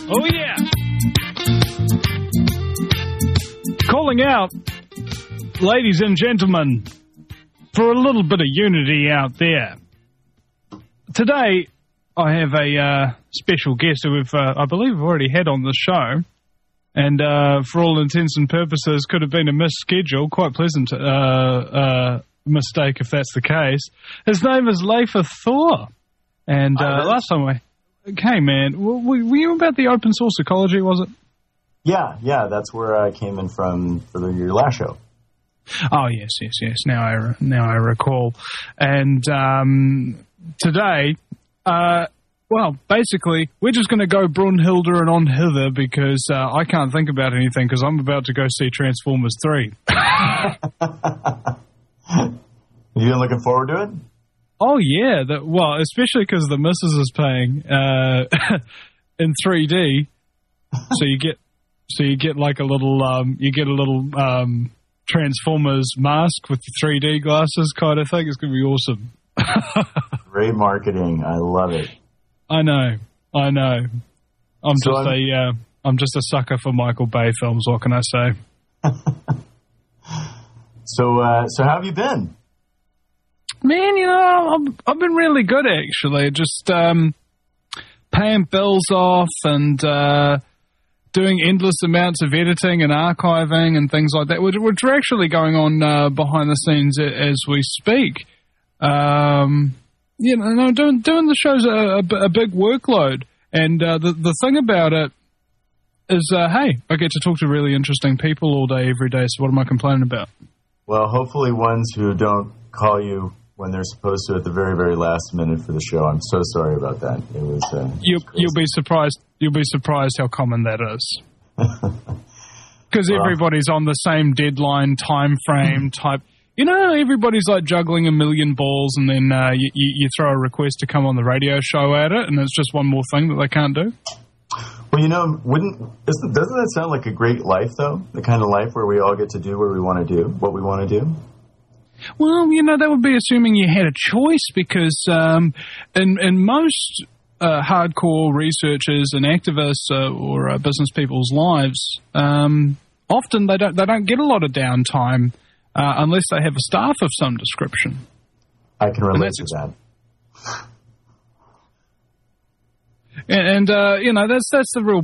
Oh, yeah. Calling out, ladies and gentlemen, for a little bit of unity out there. Today, I have a special guest who I believe we've already had on the show. And for all intents and purposes, could have been a missed schedule. Quite pleasant mistake if that's the case. His name is Leifer Thor. And last time I came, man, were you about the open source ecology, was it? Yeah, that's where I came in from for your last show. Oh, yes. Now I recall. And today, well, basically, we're just going to go Brunhilde and on hither because I can't think about anything because I'm about to go see Transformers 3. You looking forward to it? Oh, yeah. Well, especially because the missus is paying in 3D. So you get like a little Transformers mask with the 3D glasses kind of thing. It's going to be awesome. Great marketing. I love it. I know. I'm just a sucker for Michael Bay films. What can I say? So how have you been? Man, I've been really good actually. Just paying bills off and doing endless amounts of editing and archiving and things like that, which are actually going on behind the scenes as we speak. Doing the show's a big workload, and the thing about it is, hey, I get to talk to really interesting people all day, every day. So what am I complaining about? Well, hopefully ones who don't call you when they're supposed to at the very, very last minute for the show. I'm so sorry about that. It was. You'll be surprised. You'll be surprised how common that is. Because everybody's on the same deadline, time frame type. Everybody's like juggling a million balls, and then you throw a request to come on the radio show at it, and it's just one more thing that they can't do. Well, doesn't that sound like a great life, though? The kind of life where we all get to do what we want to do. Well, that would be assuming you had a choice, because in most hardcore researchers and activists or business people's lives, often they don't get a lot of downtime. Unless they have a staff of some description. I can relate to that. And that's the real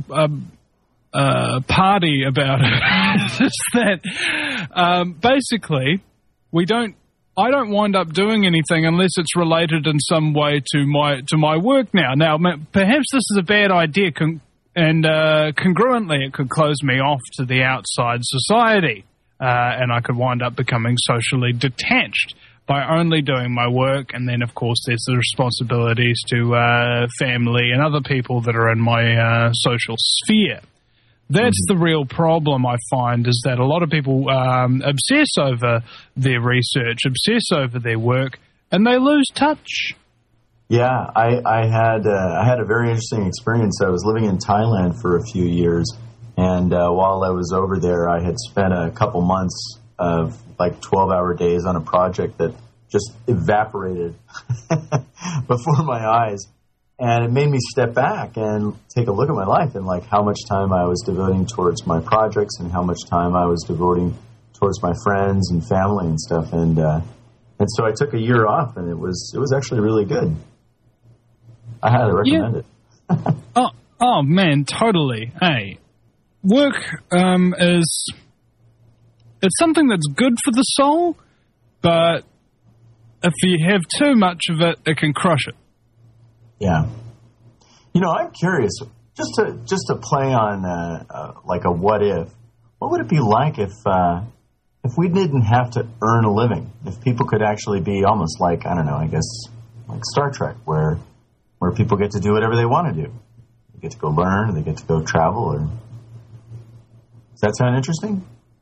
party about it. It's just that basically I don't wind up doing anything unless it's related in some way to my work now. Now, perhaps this is a bad idea, and congruently it could close me off to the outside society. And I could wind up becoming socially detached by only doing my work. And then, of course, there's the responsibilities to family and other people that are in my social sphere. That's the real problem, I find, is that a lot of people obsess over their research, obsess over their work, and they lose touch. Yeah, I had a very interesting experience. I was living in Thailand for a few years. And while I was over there, I had spent a couple months of like 12-hour days on a project that just evaporated before my eyes. And it made me step back and take a look at my life and like how much time I was devoting towards my projects and how much time I was devoting towards my friends and family and stuff. And so I took a year off, and it was actually really good. I highly recommend it. Oh man, totally. Hey. Work it's something that's good for the soul, but if you have too much of it, it can crush it. Yeah. I'm curious, just to play on like a what if. What would it be like if we didn't have to earn a living? If people could actually be almost like, I don't know, I guess like Star Trek, where people get to do whatever they want to do. They get to go learn, they get to go travel, or... Does that sound interesting?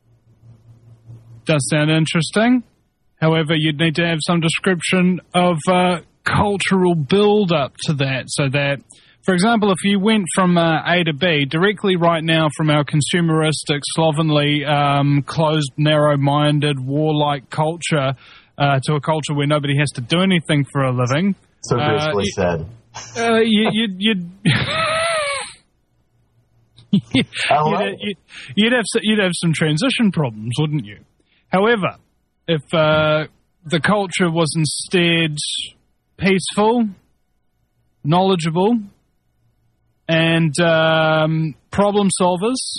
Does sound interesting. However, you'd need to have some description of cultural build-up to that, so that, for example, if you went from A to B directly right now from our consumeristic, slovenly, closed, narrow-minded, warlike culture to a culture where nobody has to do anything for a living. So gracefully said. You'd You'd have some transition problems, wouldn't you? However, if the culture was instead peaceful, knowledgeable, and problem solvers,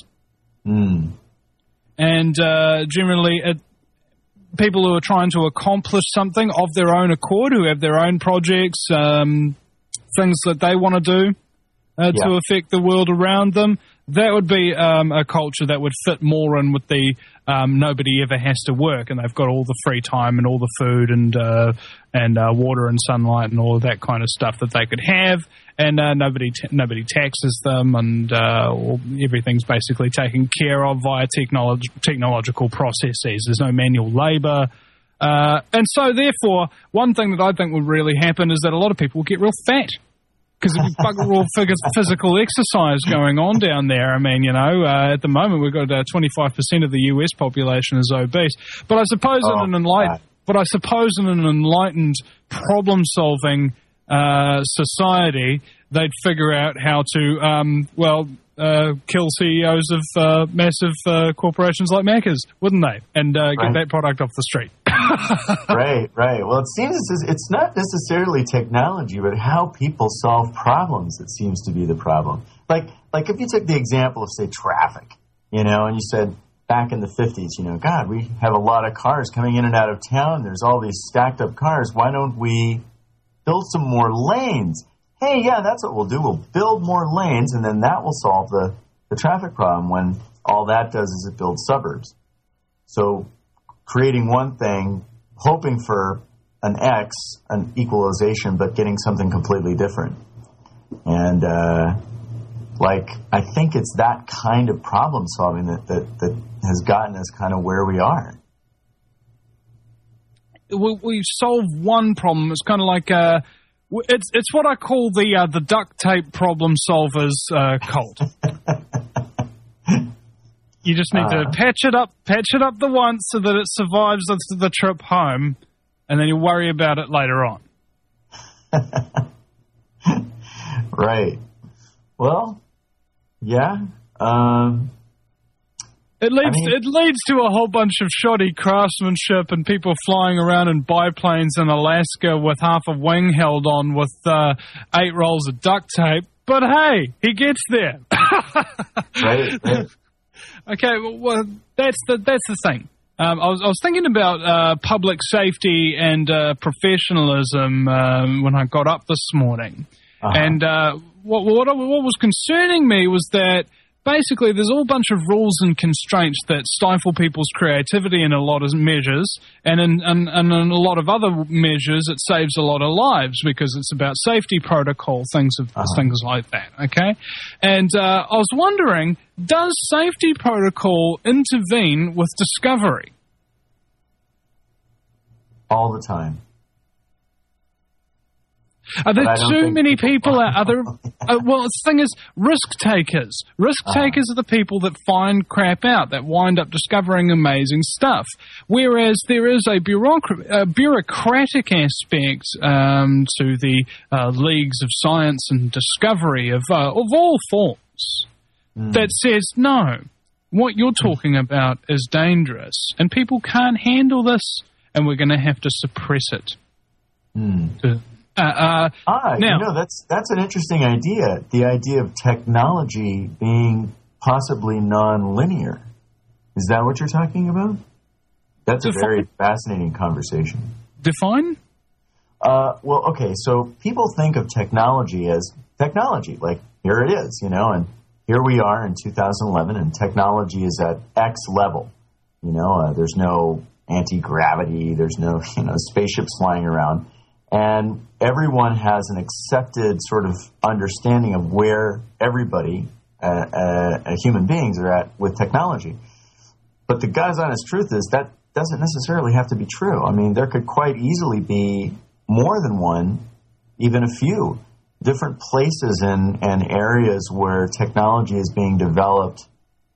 and generally people who are trying to accomplish something of their own accord, who have their own projects, things that they want to do to affect the world around them, that would be a culture that would fit more in with the nobody ever has to work, and they've got all the free time and all the food and water and sunlight and all of that kind of stuff that they could have, and nobody taxes them, and everything's basically taken care of via technological processes. There's no manual labour. And so, therefore, one thing that I think would really happen is that a lot of people will get real fat. Because there's bugger all physical exercise going on down there. I mean, at the moment we've got 25% of the US population is obese. But I suppose in an enlightened problem-solving society, they'd figure out how to kill CEOs of massive corporations like Macca's, wouldn't they? And get that product off the street. Right. Well, it seems it's not necessarily technology, but how people solve problems that seems to be the problem. Like if you took the example of, say, traffic, and you said back in the 50s, God, we have a lot of cars coming in and out of town. There's all these stacked up cars. Why don't we build some more lanes? Hey, yeah, that's what we'll do. We'll build more lanes, and then that will solve the traffic problem, when all that does is it builds suburbs. So creating one thing, hoping for an equalization, but getting something completely different. And, I think it's that kind of problem solving that has gotten us kind of where we are. We solve one problem. It's kind of like it's what I call the duct tape problem solvers cult. You just need to patch it up the once so that it survives the trip home, and then you worry about it later on. Right. Well, yeah. It leads to a whole bunch of shoddy craftsmanship and people flying around in biplanes in Alaska with half a wing held on with 8 rolls of duct tape. But hey, he gets there. Right. Okay, well, that's the thing. I was thinking about public safety and professionalism when I got up this morning, and what was concerning me was that basically there's all a bunch of rules and constraints that stifle people's creativity in a lot of measures, and in a lot of other measures it saves a lot of lives because it's about safety protocol, things like that, okay? And I was wondering, does safety protocol intervene with discovery? All the time. Are there too many people out there? Well, the thing is, risk takers. Risk takers are the people that find crap out, that wind up discovering amazing stuff. Whereas there is a bureaucratic aspect to the leagues of science and discovery of all forms that says, no, what you're talking about is dangerous, and people can't handle this, and we're going to have to suppress it. Now, that's an interesting idea. The idea of technology being possibly non-linear. Is that what you're talking about? That's a very fascinating conversation. Define? Well, okay, so people think of technology as technology. Like, here it is, and here we are in 2011, and technology is at X level. There's no anti-gravity, there's no, spaceships flying around. And everyone has an accepted sort of understanding of where everybody, human beings, are at with technology. But the God's honest truth is that doesn't necessarily have to be true. I mean, there could quite easily be more than one, even a few, different places and areas where technology is being developed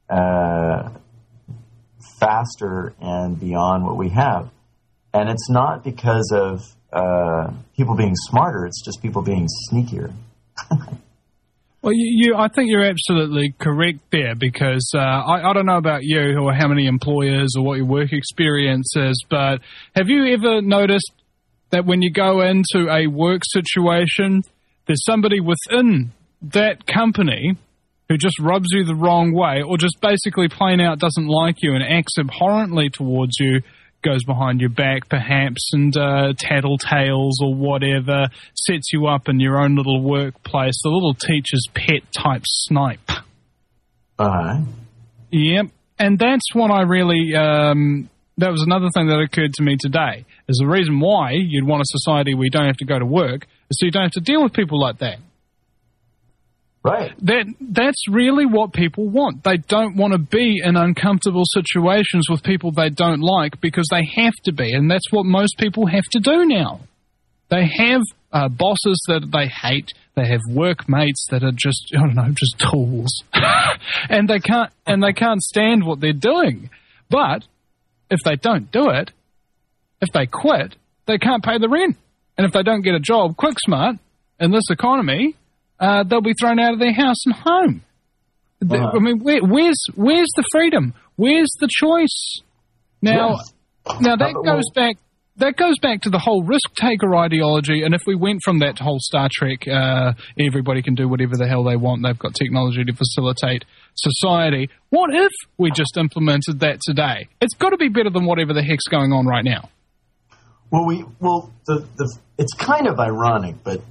faster and beyond what we have. And it's not because of people being smarter, it's just people being sneakier. Well, Well, I think you're absolutely correct there, because I don't know about you or how many employers or what your work experience is, but have you ever noticed that when you go into a work situation, there's somebody within that company who just rubs you the wrong way, or just basically plain out doesn't like you and acts abhorrently towards you, goes behind your back perhaps and tattletales or whatever, sets you up in your own little workplace, the little teacher's pet type snipe. Yep. And that's what I really... that was another thing that occurred to me today, is the reason why you'd want a society where you don't have to go to work is so you don't have to deal with people like that. Right. That's really what people want. They don't want to be in uncomfortable situations with people they don't like because they have to be, and that's what most people have to do now. They have bosses that they hate. They have workmates that are just, I don't know, just tools, and they can't stand what they're doing. But if they don't do it, if they quit, they can't pay the rent, and if they don't get a job quick smart in this economy, they'll be thrown out of their house and home. I mean, where's the freedom? Where's the choice? Now that goes back to the whole risk taker ideology. And if we went from that whole Star Trek, everybody can do whatever the hell they want, they've got technology to facilitate society. What if we just implemented that today? It's got to be better than whatever the heck's going on right now. Well, it's kind of ironic, but.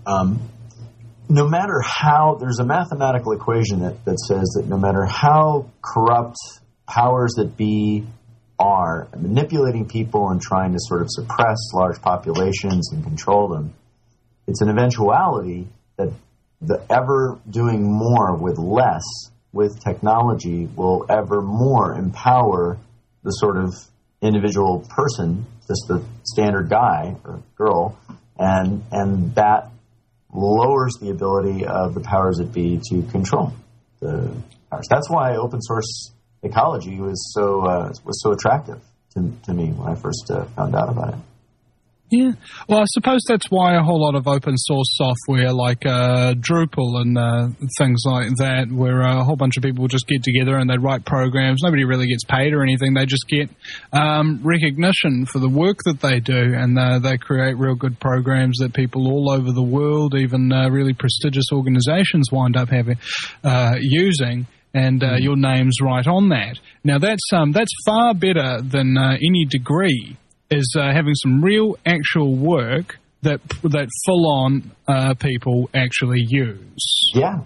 No matter how, there's a mathematical equation that says that no matter how corrupt powers that be are manipulating people and trying to sort of suppress large populations and control them, it's an eventuality that the ever doing more with less with technology will ever more empower the sort of individual person, just the standard guy or girl, and that lowers the ability of the powers that be to control the powers. That's why open source ecology was so attractive to me when I first found out about it. Yeah, well, I suppose that's why a whole lot of open source software like Drupal and things like that, where a whole bunch of people just get together and they write programs. Nobody really gets paid or anything. They just get recognition for the work that they do, and they create real good programs that people all over the world, even really prestigious organizations, wind up using. And your name's right on that. Now, that's far better than any degree, is having some real actual work that full-on people actually use. Yeah.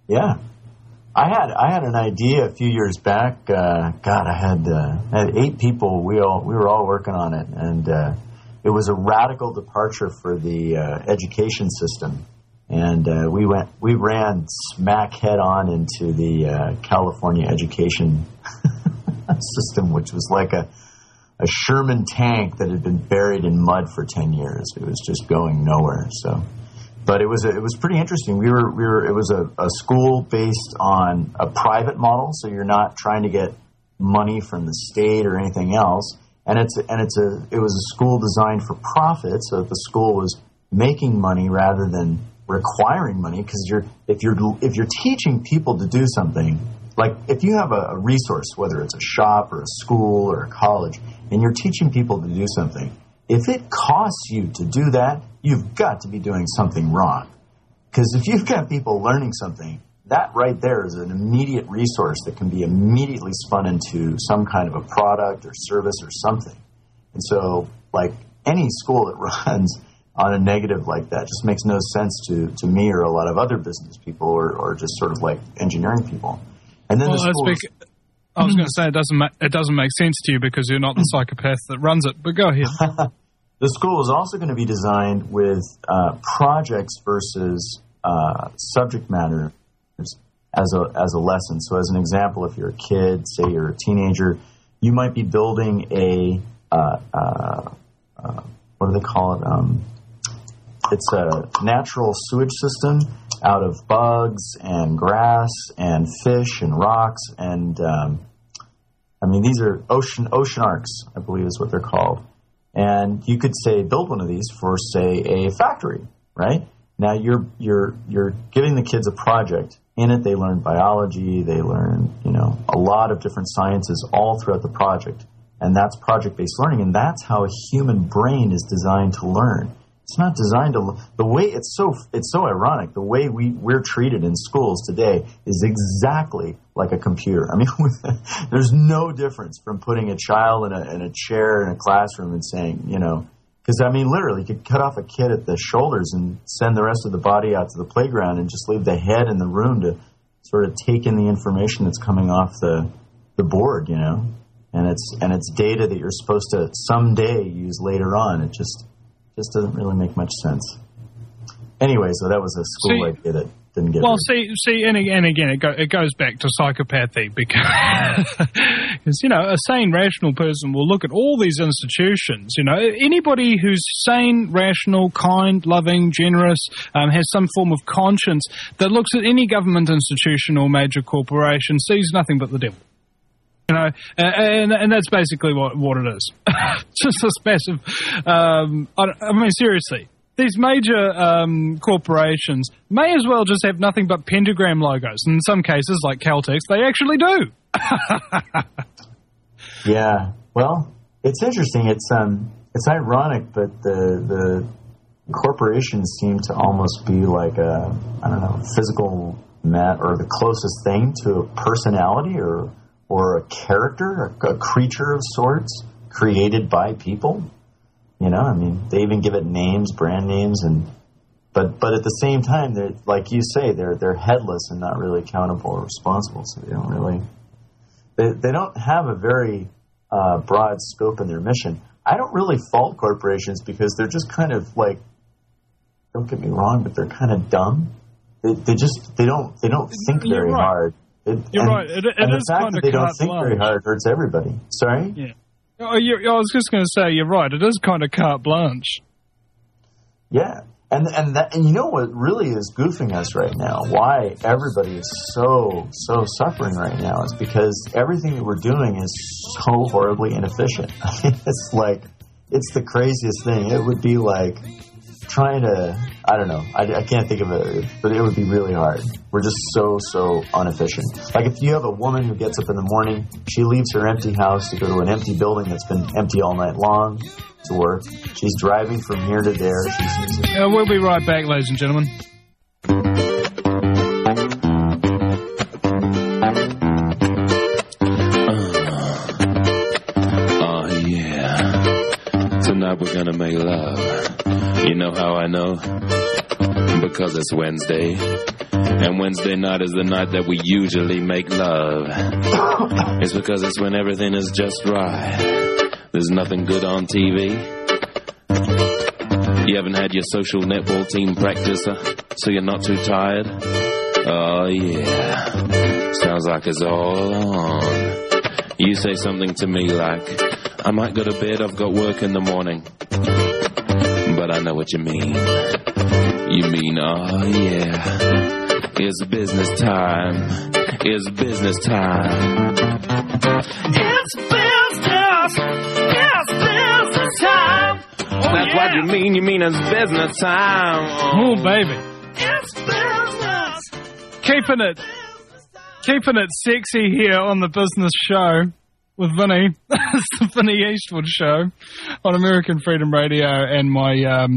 I had an idea a few years back. I had 8 people. We were all working on it, and it was a radical departure for the education system. And we ran smack head on into the California education system, which was like a Sherman tank that had been buried in mud for 10 years. It was just going nowhere. So, but it was pretty interesting. It was a school based on a private model, so you're not trying to get money from the state or anything else. And it was a school designed for profit, so that the school was making money rather than requiring money. Because if you're teaching people to do something, like if you have a resource, whether it's a shop or a school or a college, and you're teaching people to do something, if it costs you to do that, you've got to be doing something wrong. Because if you've got people learning something, that right there is an immediate resource that can be immediately spun into some kind of a product or service or something. And so, like, any school that runs on a negative like that just makes no sense to me or a lot of other business people or just sort of like engineering people. And then I was going to say it doesn't make sense to you because you're not the psychopath that runs it. But go ahead. The school is also going to be designed with projects versus subject matter as a lesson. So, as an example, if you're a kid, say you're a teenager, you might be building a what do they call it? It's a natural sewage system out of bugs and grass and fish and rocks and these are ocean arcs, I believe is what they're called. And you could say build one of these for, say, a factory, right? Now you're giving the kids a project in it, they learn biology, they learn, a lot of different sciences all throughout the project. And that's project-based learning, and that's how a human brain is designed to learn. It's not designed to the way it's so ironic. The way we're treated in schools today is exactly like a computer. I mean, there's no difference from putting a child in a chair in a classroom and saying, because I mean, literally, you could cut off a kid at the shoulders and send the rest of the body out to the playground and just leave the head in the room to sort of take in the information that's coming off the board, and it's data that you're supposed to someday use later on. It just doesn't really make much sense. Anyway, so that was a school idea that didn't get. Well, see, and again, it goes back to psychopathy because a sane, rational person will look at all these institutions. Anybody who's sane, rational, kind, loving, generous, has some form of conscience that looks at any government institution or major corporation sees nothing but the devil. And that's basically what it is. Just this massive. I mean, seriously, these major corporations may as well just have nothing but pentagram logos. And in some cases, like Caltex, they actually do. Yeah. Well, it's interesting. It's ironic, but the corporations seem to almost be like a physical or the closest thing to a personality or a character, a creature of sorts, created by people. I mean, they even give it names, brand names, but at the same time, they're, like you say, they're headless and not really accountable or responsible. So they don't really, they don't have a very broad scope in their mission. I don't really fault corporations because they're just kind of like, don't get me wrong, but they're kind of dumb. They don't think very hard. You're right. It is kind of they don't think very hard hurts everybody. Sorry? Yeah. I was just going to say, you're right. It is kind of carte blanche. Yeah. And you know what really is goofing us right now? Why everybody is so suffering right now is because everything that we're doing is so horribly inefficient. I mean, it's the craziest thing. It would be like trying to, I don't know, I can't think of it, but it would be really hard. We're just so inefficient. Like if you have a woman who gets up in the morning, she leaves her empty house to go to an empty building that's been empty all night long to work. She's driving from here to there. We'll be right back, ladies and gentlemen. Oh yeah. Tonight we're gonna make love. You know how I know? Because it's Wednesday. And Wednesday night is the night that we usually make love. It's because it's when everything is just right. There's nothing good on TV. You haven't had your social netball team practice, so you're not too tired? Oh yeah. Sounds like it's all on. You say something to me like, I might go to bed, I've got work in the morning. But I know what you mean. You mean, oh yeah, it's business time. It's business time. It's business. It's business time. Oh, that's what you mean. You mean it's business time. Oh, baby. It's business. Keeping it sexy here on the business show. With Vinny. It's the Vinny Eastwood Show on American Freedom Radio and my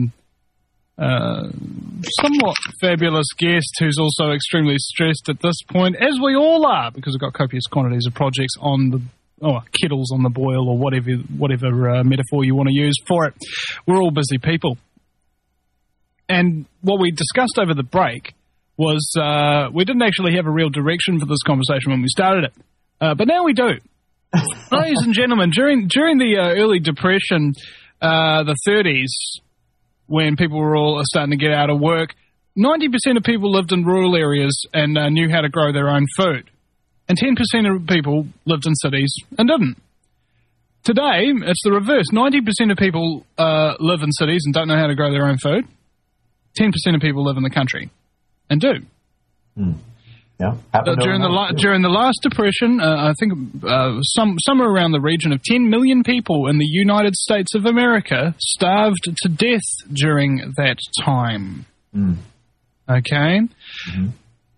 somewhat fabulous guest who's also extremely stressed at this point, as we all are, because we've got copious quantities of projects on the kettles on the boil or whatever metaphor you want to use for it. We're all busy people. And what we discussed over the break was we didn't actually have a real direction for this conversation when we started it. But now we do. Ladies and gentlemen, during the early Depression, the 30s, when people were all starting to get out of work, 90% of people lived in rural areas and knew how to grow their own food. And 10% of people lived in cities and didn't. Today, it's the reverse. 90% of people live in cities and don't know how to grow their own food. 10% of people live in the country and do. Mm. Yeah. During the last Depression, I think somewhere around the region of 10 million people in the United States of America starved to death during that time. Mm. Okay? Mm-hmm.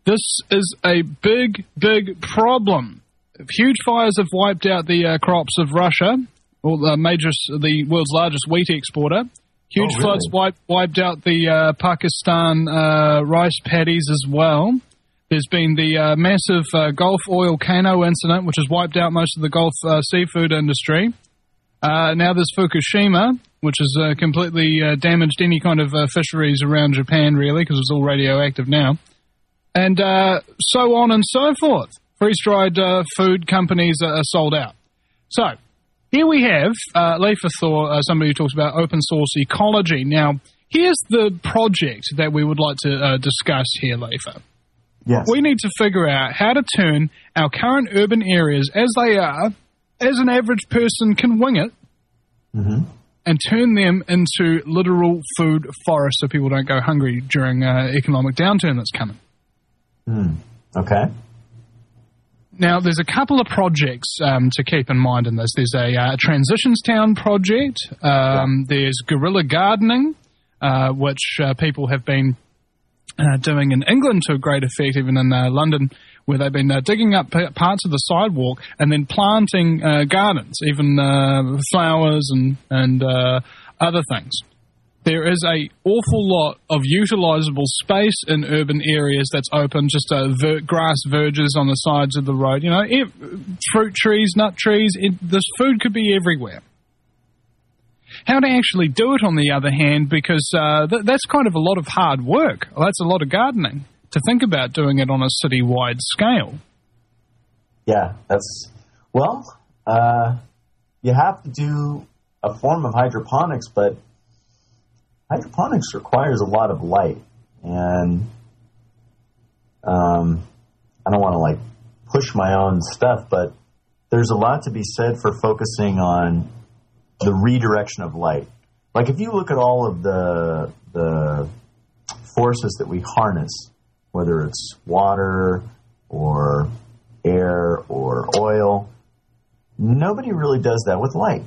This is a big, big problem. Huge fires have wiped out the crops of Russia, or the world's largest wheat exporter. Huge floods wiped out the Pakistan rice paddies as well. There's been the massive Gulf oil Kano incident, which has wiped out most of the Gulf seafood industry. Now there's Fukushima, which has completely damaged any kind of fisheries around Japan, really, because it's all radioactive now. And so on and so forth. Freeze-dried food companies are sold out. So, here we have Leifa Thor, somebody who talks about open source ecology. Now, here's the project that we would like to discuss here, Leifa. Yes. We need to figure out how to turn our current urban areas as they are, as an average person can wing it, and turn them into literal food forests so people don't go hungry during economic downturn that's coming. Okay. Now, there's a couple of projects to keep in mind in this. There's a Transitions Town project. There's guerrilla gardening, which people have been doing in England to a great effect, even in London, where they've been digging up parts of the sidewalk and then planting gardens, even flowers and other things. There is an awful lot of utilisable space in urban areas that's open, just grass verges on the sides of the road. You know, fruit trees, nut trees, this food could be everywhere. How to actually do it, on the other hand, because that's kind of a lot of hard work. That's a lot of gardening to think about doing it on a city-wide scale. Yeah, you have to do a form of hydroponics, but hydroponics requires a lot of light, and I don't want to push my own stuff, but there's a lot to be said for focusing on the redirection of light. Like if you look at all of the forces that we harness, whether it's water or air or oil, nobody really does that with light.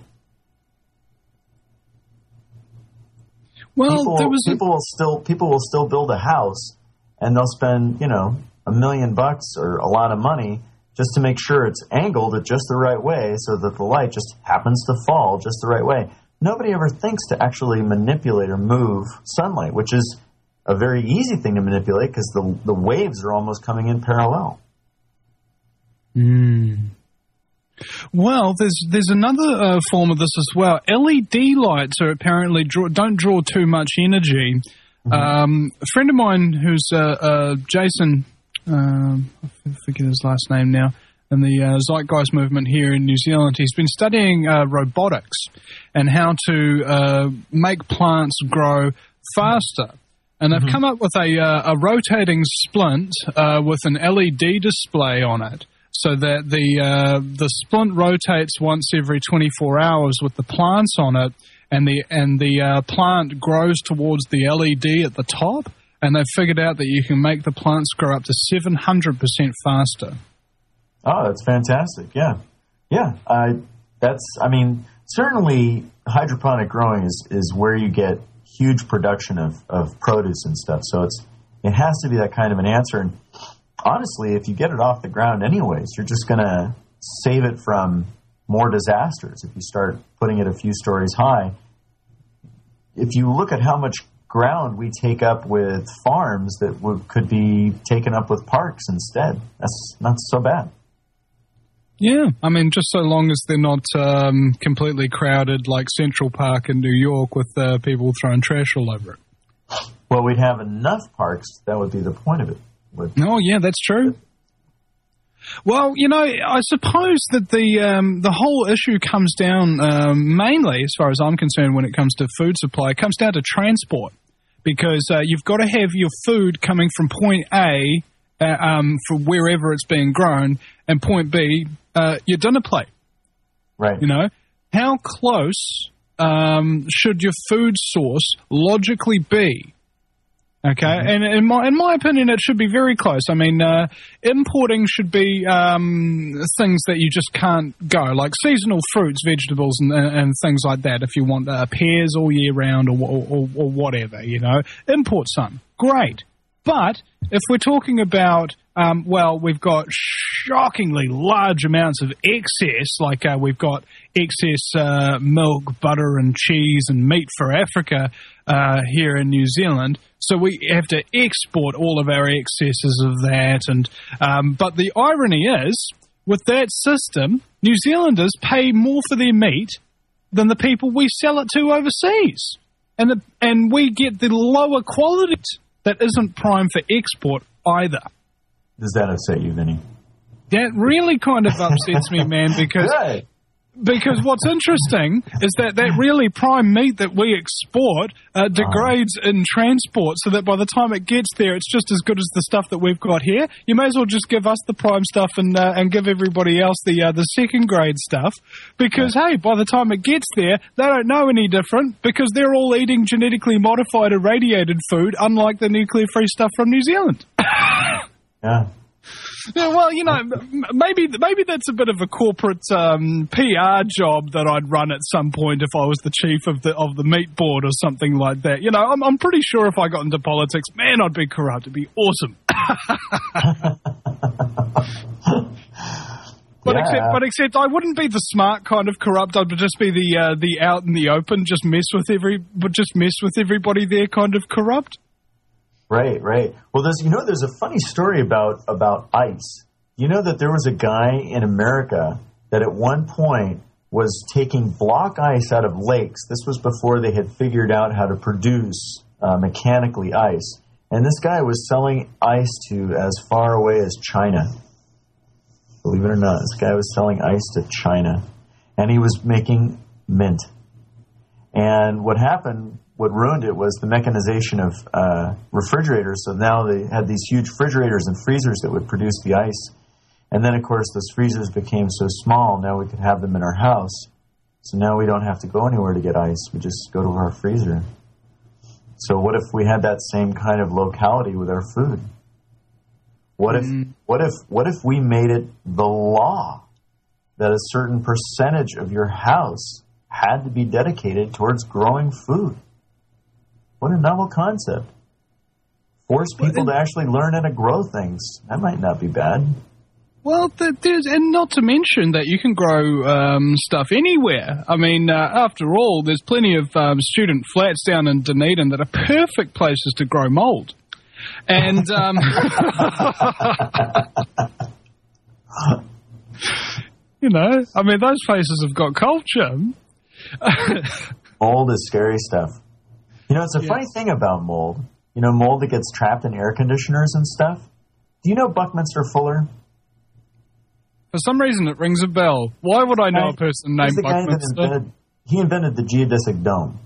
Well, people will still build a house, and they'll spend $1 million or a lot of money just to make sure it's angled at just the right way, so that the light just happens to fall just the right way. Nobody ever thinks to actually manipulate or move sunlight, which is a very easy thing to manipulate because the waves are almost coming in parallel. Well, there's another form of this as well. LED lights are apparently don't draw too much energy. A friend of mine who's Jason, I forget his last name now, in the Zeitgeist movement here in New Zealand, he's been studying robotics and how to make plants grow faster. And they've come up with a rotating splint with an LED display on it, so that the splint rotates once every 24 hours with the plants on it, and the plant grows towards the LED at the top, and they've figured out that you can make the plants grow up to 700% faster. Oh, that's fantastic! Yeah. Certainly hydroponic growing is where you get huge production of produce and stuff. So it has to be that kind of an answer. And honestly, if you get it off the ground anyways, you're just going to save it from more disasters if you start putting it a few stories high. If you look at how much ground we take up with farms that could be taken up with parks instead, that's not so bad. Yeah, just so long as they're not completely crowded like Central Park in New York with people throwing trash all over it. Well, we'd have enough parks. That would be the point of it. Oh, yeah, that's true. Well, I suppose that the whole issue comes down mainly, as far as I'm concerned, when it comes to food supply, it comes down to transport. Because you've got to have your food coming from point A for wherever it's being grown, and point B, your dinner plate. Right. How close should your food source logically be? Okay, and in my opinion, it should be very close. Importing should be things that you just can't go, like seasonal fruits, vegetables, and things like that. If you want pears all year round or whatever, import some. Great. But if we're talking about, we've got shockingly large amounts of excess, like we've got excess milk, butter and cheese and meat for Africa here in New Zealand. So we have to export all of our excesses of that. And but the irony is, with that system, New Zealanders pay more for their meat than the people we sell it to overseas. And we get the lower quality that isn't prime for export either. Does that upset you, Vinny? That really kind of upsets me, man, because what's interesting is that really prime meat that we export degrades in transport, so that by the time it gets there, it's just as good as the stuff that we've got here. You may as well just give us the prime stuff and give everybody else the second grade stuff, because, hey, by the time it gets there, they don't know any different, because they're all eating genetically modified irradiated food, unlike the nuclear-free stuff from New Zealand. Yeah. Yeah, well, maybe that's a bit of a corporate PR job that I'd run at some point if I was the chief of the meat board or something like that. I'm pretty sure if I got into politics, man, I'd be corrupt. It'd be awesome. But except I wouldn't be the smart kind of corrupt. I'd just be the out in the open, just mess with everybody there kind of corrupt. Right. Well, there's a funny story about ice. You know that there was a guy in America that at one point was taking block ice out of lakes. This was before they had figured out how to produce mechanically ice. And this guy was selling ice to as far away as China. Believe it or not, this guy was selling ice to China. And he was making mint. And what ruined it was the mechanization of refrigerators. So now they had these huge refrigerators and freezers that would produce the ice. And then, of course, those freezers became so small, now we could have them in our house. So now we don't have to go anywhere to get ice. We just go to our freezer. So what if we had that same kind of locality with our food? What if we made it the law that a certain percentage of your house had to be dedicated towards growing food? What a novel concept. Force people to actually learn how to grow things. That might not be bad. Well, and not to mention that you can grow stuff anywhere. I mean, after all, there's plenty of student flats down in Dunedin that are perfect places to grow mold. And, those places have got culture. Mold is scary stuff. It's a funny thing about mold. Mold that gets trapped in air conditioners and stuff. Do you know Buckminster Fuller? For some reason, it rings a bell. Why would I know a person named Buckminster? He invented the geodesic dome.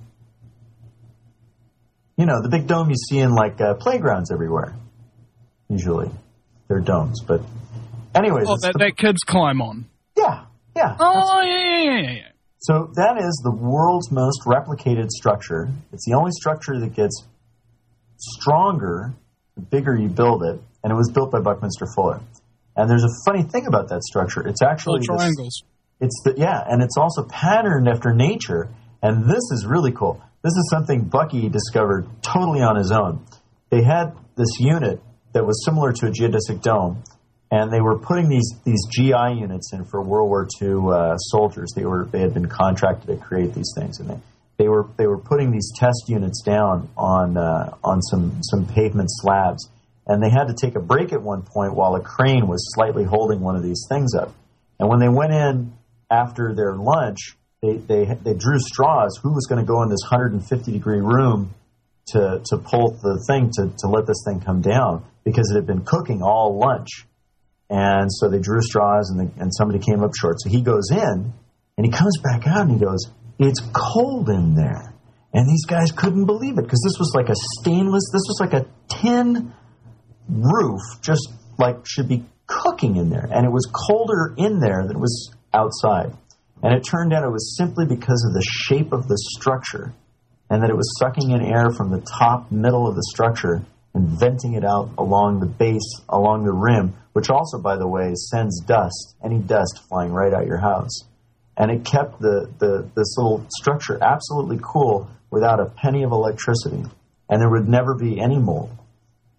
The big dome you see in, playgrounds everywhere. Usually. They're domes. But anyways. Oh, that kids climb on. Yeah. Oh, yeah. So that is the world's most replicated structure. It's the only structure that gets stronger the bigger you build it, and it was built by Buckminster Fuller. And there's a funny thing about that structure. It's actually triangles. And it's also patterned after nature. And this is really cool. This is something Bucky discovered totally on his own. They had this unit that was similar to a geodesic dome. And they were putting these GI units in for World War II soldiers. They had been contracted to create these things, and they were putting these test units down on some pavement slabs. And they had to take a break at one point while a crane was slightly holding one of these things up. And when they went in after their lunch, they drew straws. Who was going to go in this 150-degree room to pull the thing to let this thing come down, because it had been cooking all lunch. And so they drew straws, and somebody came up short. So he goes in, and he comes back out, and he goes, "It's cold in there." And these guys couldn't believe it, because this was like a tin roof, just should be cooking in there. And it was colder in there than it was outside. And it turned out it was simply because of the shape of the structure, and that it was sucking in air from the top middle of the structure and venting it out along the base, along the rim, which also, by the way, sends dust, any dust flying right out your house. And it kept this little structure absolutely cool without a penny of electricity. And there would never be any mold.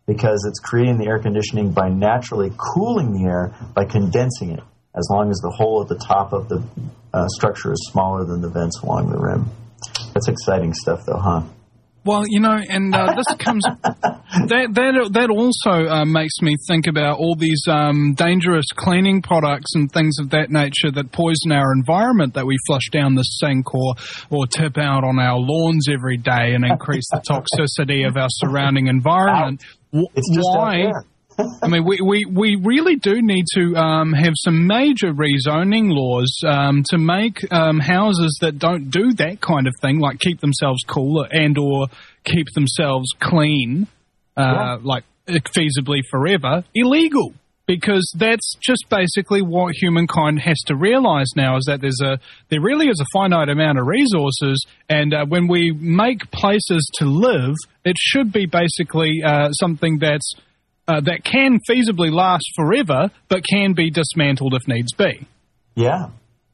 because it's creating the air conditioning by naturally cooling the air by condensing it, as long as the hole at the top of the structure is smaller than the vents along the rim. That's exciting stuff, though, huh? Well, and this comes that also makes me think about all these dangerous cleaning products and things of that nature that poison our environment that we flush down the sink or tip out on our lawns every day and increase the toxicity of our surrounding environment. It's just why? I mean, we really do need to have some major rezoning laws to make houses that don't do that kind of thing, like keep themselves cool and or keep themselves clean, like feasibly forever, illegal. Because that's just basically what humankind has to realize now, is that there really is a finite amount of resources, and when we make places to live, it should be basically something that's that can feasibly last forever, but can be dismantled if needs be. Yeah.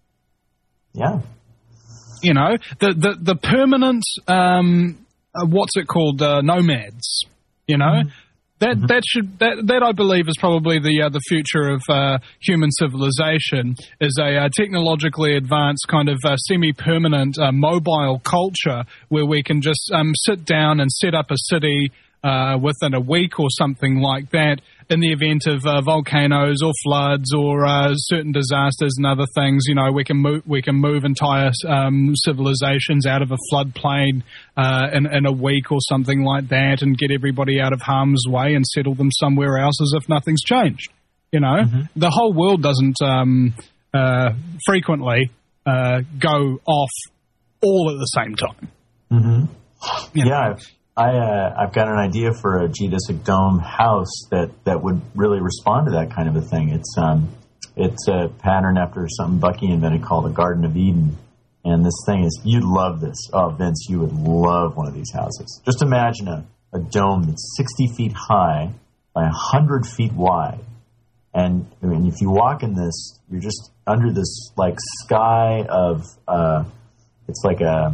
The permanent, what's it called, nomads. That I believe is probably the future of human civilization, is a technologically advanced kind of semi-permanent mobile culture where we can just sit down and set up a city within a week or something like that, in the event of volcanoes or floods or certain disasters and other things. We can move entire civilizations out of a floodplain in a week or something like that, and get everybody out of harm's way and settle them somewhere else as if nothing's changed. The whole world doesn't frequently go off all at the same time. Yeah. I've got an idea for a geodesic dome house that would really respond to that kind of a thing. It's a pattern after something Bucky invented called the Garden of Eden. And this thing is, you'd love this. Oh, Vince, you would love one of these houses. Just imagine a dome that's 60 feet high by 100 feet wide. And if you walk in this, you're just under this like sky of, it's like a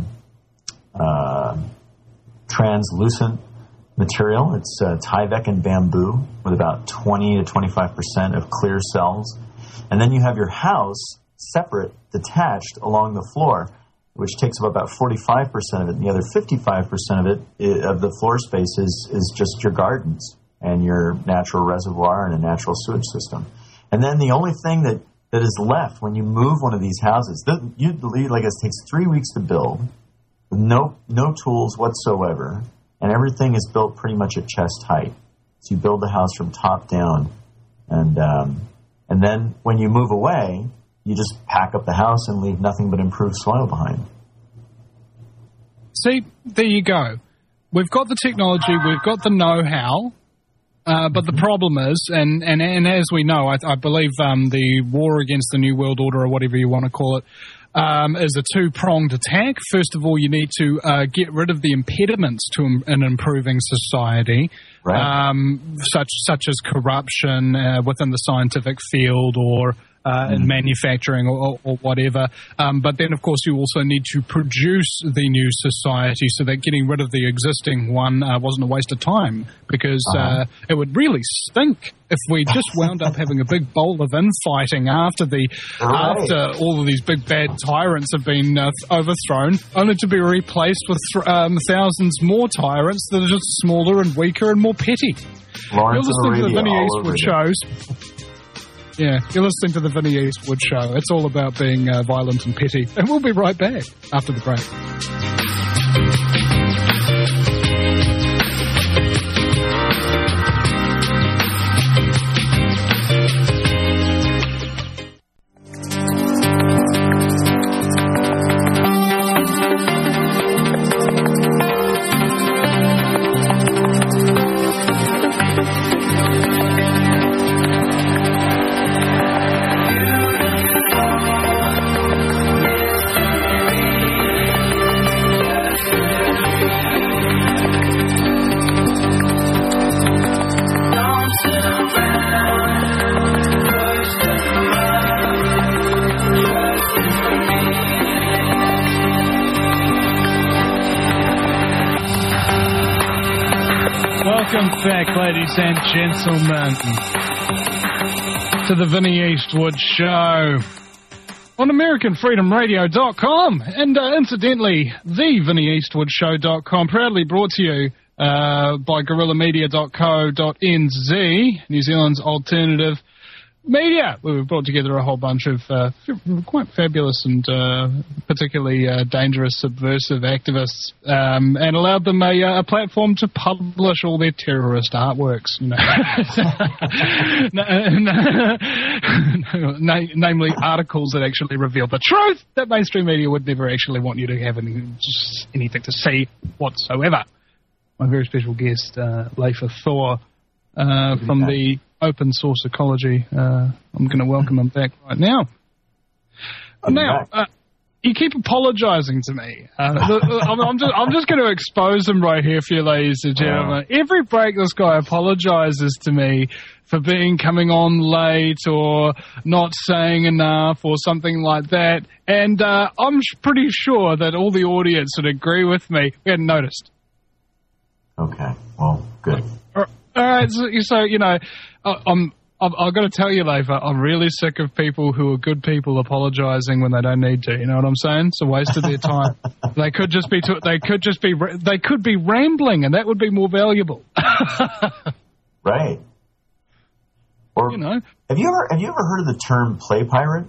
translucent material. It's Tyvek and bamboo with about 20 to 25% of clear cells. And then you have your house separate, detached along the floor, which takes up about 45% of it. And the other 55% of it, of the floor space, is just your gardens and your natural reservoir and a natural sewage system. And then the only thing that is left when you move one of these houses, you'd believe, like, it takes 3 weeks to build, with no tools whatsoever, and everything is built pretty much at chest height. So you build the house from top down, and then when you move away, you just pack up the house and leave nothing but improved soil behind. See, there you go. We've got the technology, we've got the know-how, but the problem is, and as we know, I believe the war against the New World Order, or whatever you want to call it, is a two-pronged attack. First of all, you need to get rid of the impediments to an improving society, right. Such as corruption within the scientific field or in manufacturing or whatever. But then, of course, you also need to produce the new society, so that getting rid of the existing one wasn't a waste of time, because it would really stink if we just wound up having a big bowl of infighting after all of these big bad tyrants have been overthrown, only to be replaced with thousands more tyrants that are just smaller and weaker and more petty. Lawrence You're listening to the Vinny all Eastwood shows. Yeah, you're listening to the Vinny Eastwood show. It's all about being violent and petty. And we'll be right back after the break. Welcome back, ladies and gentlemen, to the Vinnie Eastwood Show on AmericanFreedomRadio.com and, incidentally, the VinnieEastwoodShow.com, proudly brought to you by GorillaMedia.co.nz, New Zealand's alternative media. We've brought together a whole bunch of quite fabulous and particularly dangerous, subversive activists, and allowed them a platform to publish all their terrorist artworks. You know. Namely, articles that actually reveal the truth that mainstream media would never actually want you to have anything to see whatsoever. My very special guest, Leifer Thor, from the Open Source Ecology. I'm going to welcome him back right now. You keep apologising to me. I'm just going to expose him right here for you, ladies and gentlemen. Every break, this guy apologises to me for coming on late or not saying enough or something like that. And I'm pretty sure that all the audience would agree with me. We hadn't noticed. Okay, well, good. All right, so you know, I've got to tell you, Leifer, I'm really sick of people who are good people apologising when they don't need to. You know what I'm saying? It's a waste of their time. They could be rambling, and that would be more valuable. Right. Or you know, have you ever heard of the term play pirate?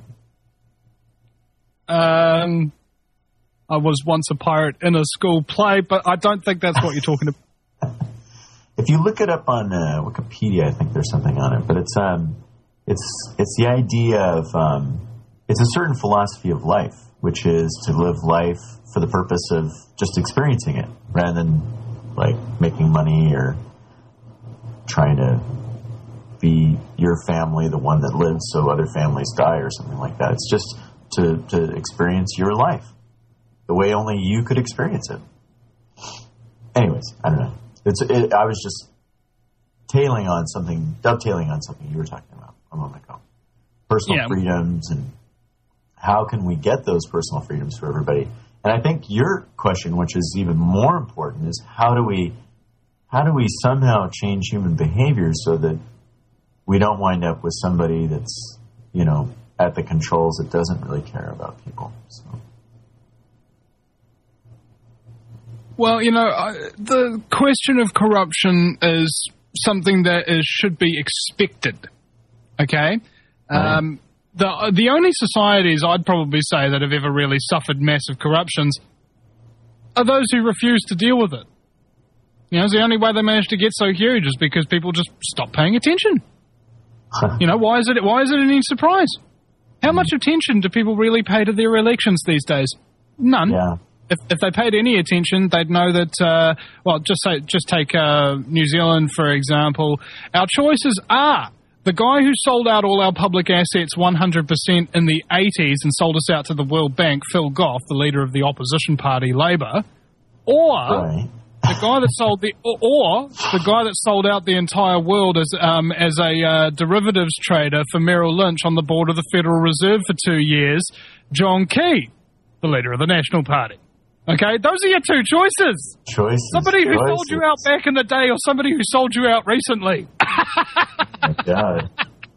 I was once a pirate in a school play, but I don't think that's what you're talking about. If you look it up on Wikipedia, I think there's something on it. But it's the idea of it's a certain philosophy of life, which is to live life for the purpose of just experiencing it, rather than like making money or trying to be your family, the one that lives, so other families die or something like that. It's just to experience your life the way only you could experience it. Anyways, I don't know. I was just dovetailing on something you were talking about a moment ago. Personal freedoms, and how can we get those personal freedoms for everybody? And I think your question, which is even more important, is how do we somehow change human behavior so that we don't wind up with somebody that's, you know, at the controls that doesn't really care about people. So. Well, you know, the question of corruption is something that should be expected, okay? Right. The only societies I'd probably say that have ever really suffered massive corruptions are those who refuse to deal with it. You know, the only way they managed to get so huge is because people just stopped paying attention. You know, why is it any surprise? How much attention do people really pay to their elections these days? None. Yeah. If they paid any attention, they'd know that, just take New Zealand, for example. Our choices are the guy who sold out all our public assets 100% in the 80s and sold us out to the World Bank, Phil Goff, the leader of the opposition party, Labour, or the guy that sold out the entire world as a derivatives trader for Merrill Lynch on the board of the Federal Reserve for 2 years, John Key, the leader of the National Party. Okay, those are your two choices. Somebody who sold you out back in the day, or somebody who sold you out recently. Oh, God.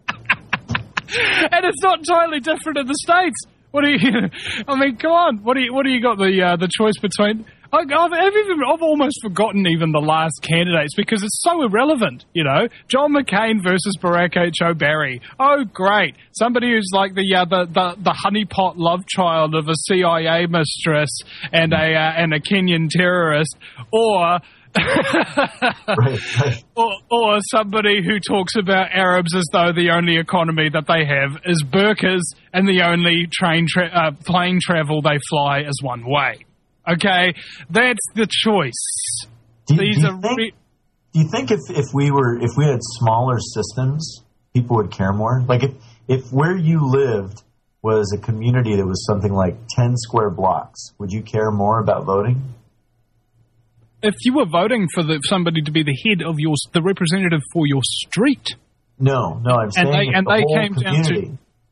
And it's not entirely different in the States. What do you? I mean, come on. What do you got the choice between? I've almost forgotten even the last candidates because it's so irrelevant, you know. John McCain versus Barack H. Obama. Oh, great! Somebody who's like the honeypot love child of a CIA mistress and a Kenyan terrorist, or. Right. Or somebody who talks about Arabs as though the only economy that they have is burqas and the only plane travel they fly is one way. Okay, that's the choice. Do you think if we had smaller systems, people would care more? Like if where you lived was a community that was something like 10 square blocks, would you care more about voting? If you were voting for somebody to be the head of the representative for your street. No, I'm saying they whole came community. down to.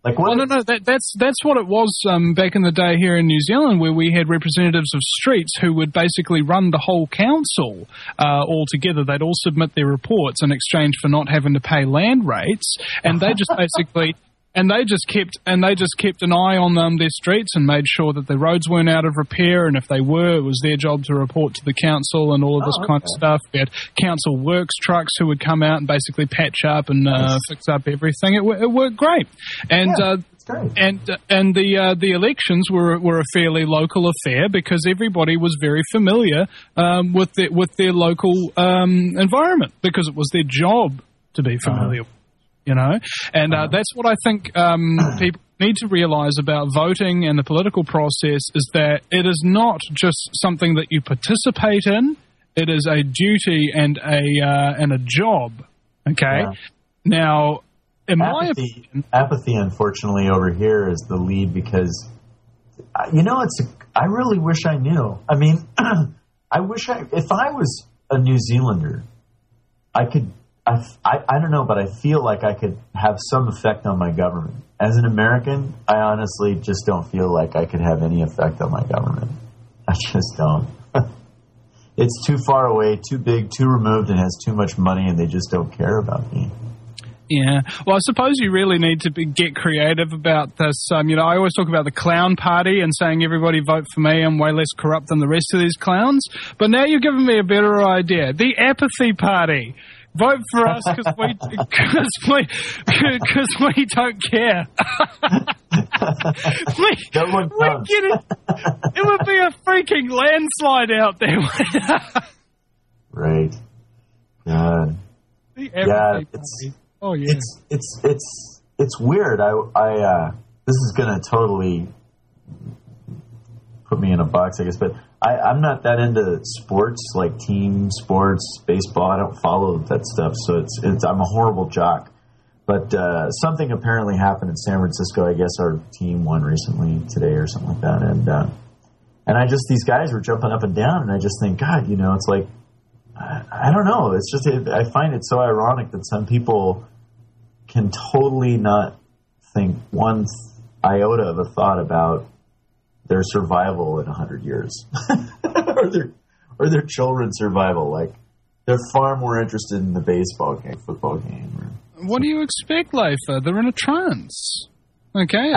Like, what? Well, no, that's what it was back in the day here in New Zealand, where we had representatives of streets who would basically run the whole council all together. They'd all submit their reports in exchange for not having to pay land rates, and they just basically. And they just kept an eye on their streets and made sure that the roads weren't out of repair. And if they were, it was their job to report to the council and all of this kind of stuff. We had council works trucks who would come out and basically patch up and fix up everything. It worked great. And great. And the elections were a fairly local affair because everybody was very familiar with their local environment because it was their job to be familiar with. You know, and that's what I think people need to realize about voting and the political process is that it is not just something that you participate in; it is a duty and a job. Okay, now, in my opinion, apathy, unfortunately, over here is the lead because I really wish I knew. I mean, if I was a New Zealander, I could. I don't know, but I feel like I could have some effect on my government. As an American, I honestly just don't feel like I could have any effect on my government. I just don't. It's too far away, too big, too removed, and has too much money, and they just don't care about me. Yeah. Well, I suppose you really need to get creative about this. I always talk about the clown party and saying everybody vote for me. I'm way less corrupt than the rest of these clowns. But now you're giving me a better idea. The apathy party. Vote for us because we don't care. It would be a freaking landslide out there. Right. God. It's weird. This is gonna totally put me in a box, I guess, but I'm not that into sports, like team sports, baseball. I don't follow that stuff, so I'm a horrible jock. But something apparently happened in San Francisco. I guess our team won recently today or something like that, and these guys were jumping up and down, and I just think, God, it's like I don't know. It's just I find it so ironic that some people can totally not think one iota of a thought about their survival in 100 years or their children's survival. Like, they're far more interested in the baseball game, football game. What do you expect, Leifer? They're in a trance. Okay?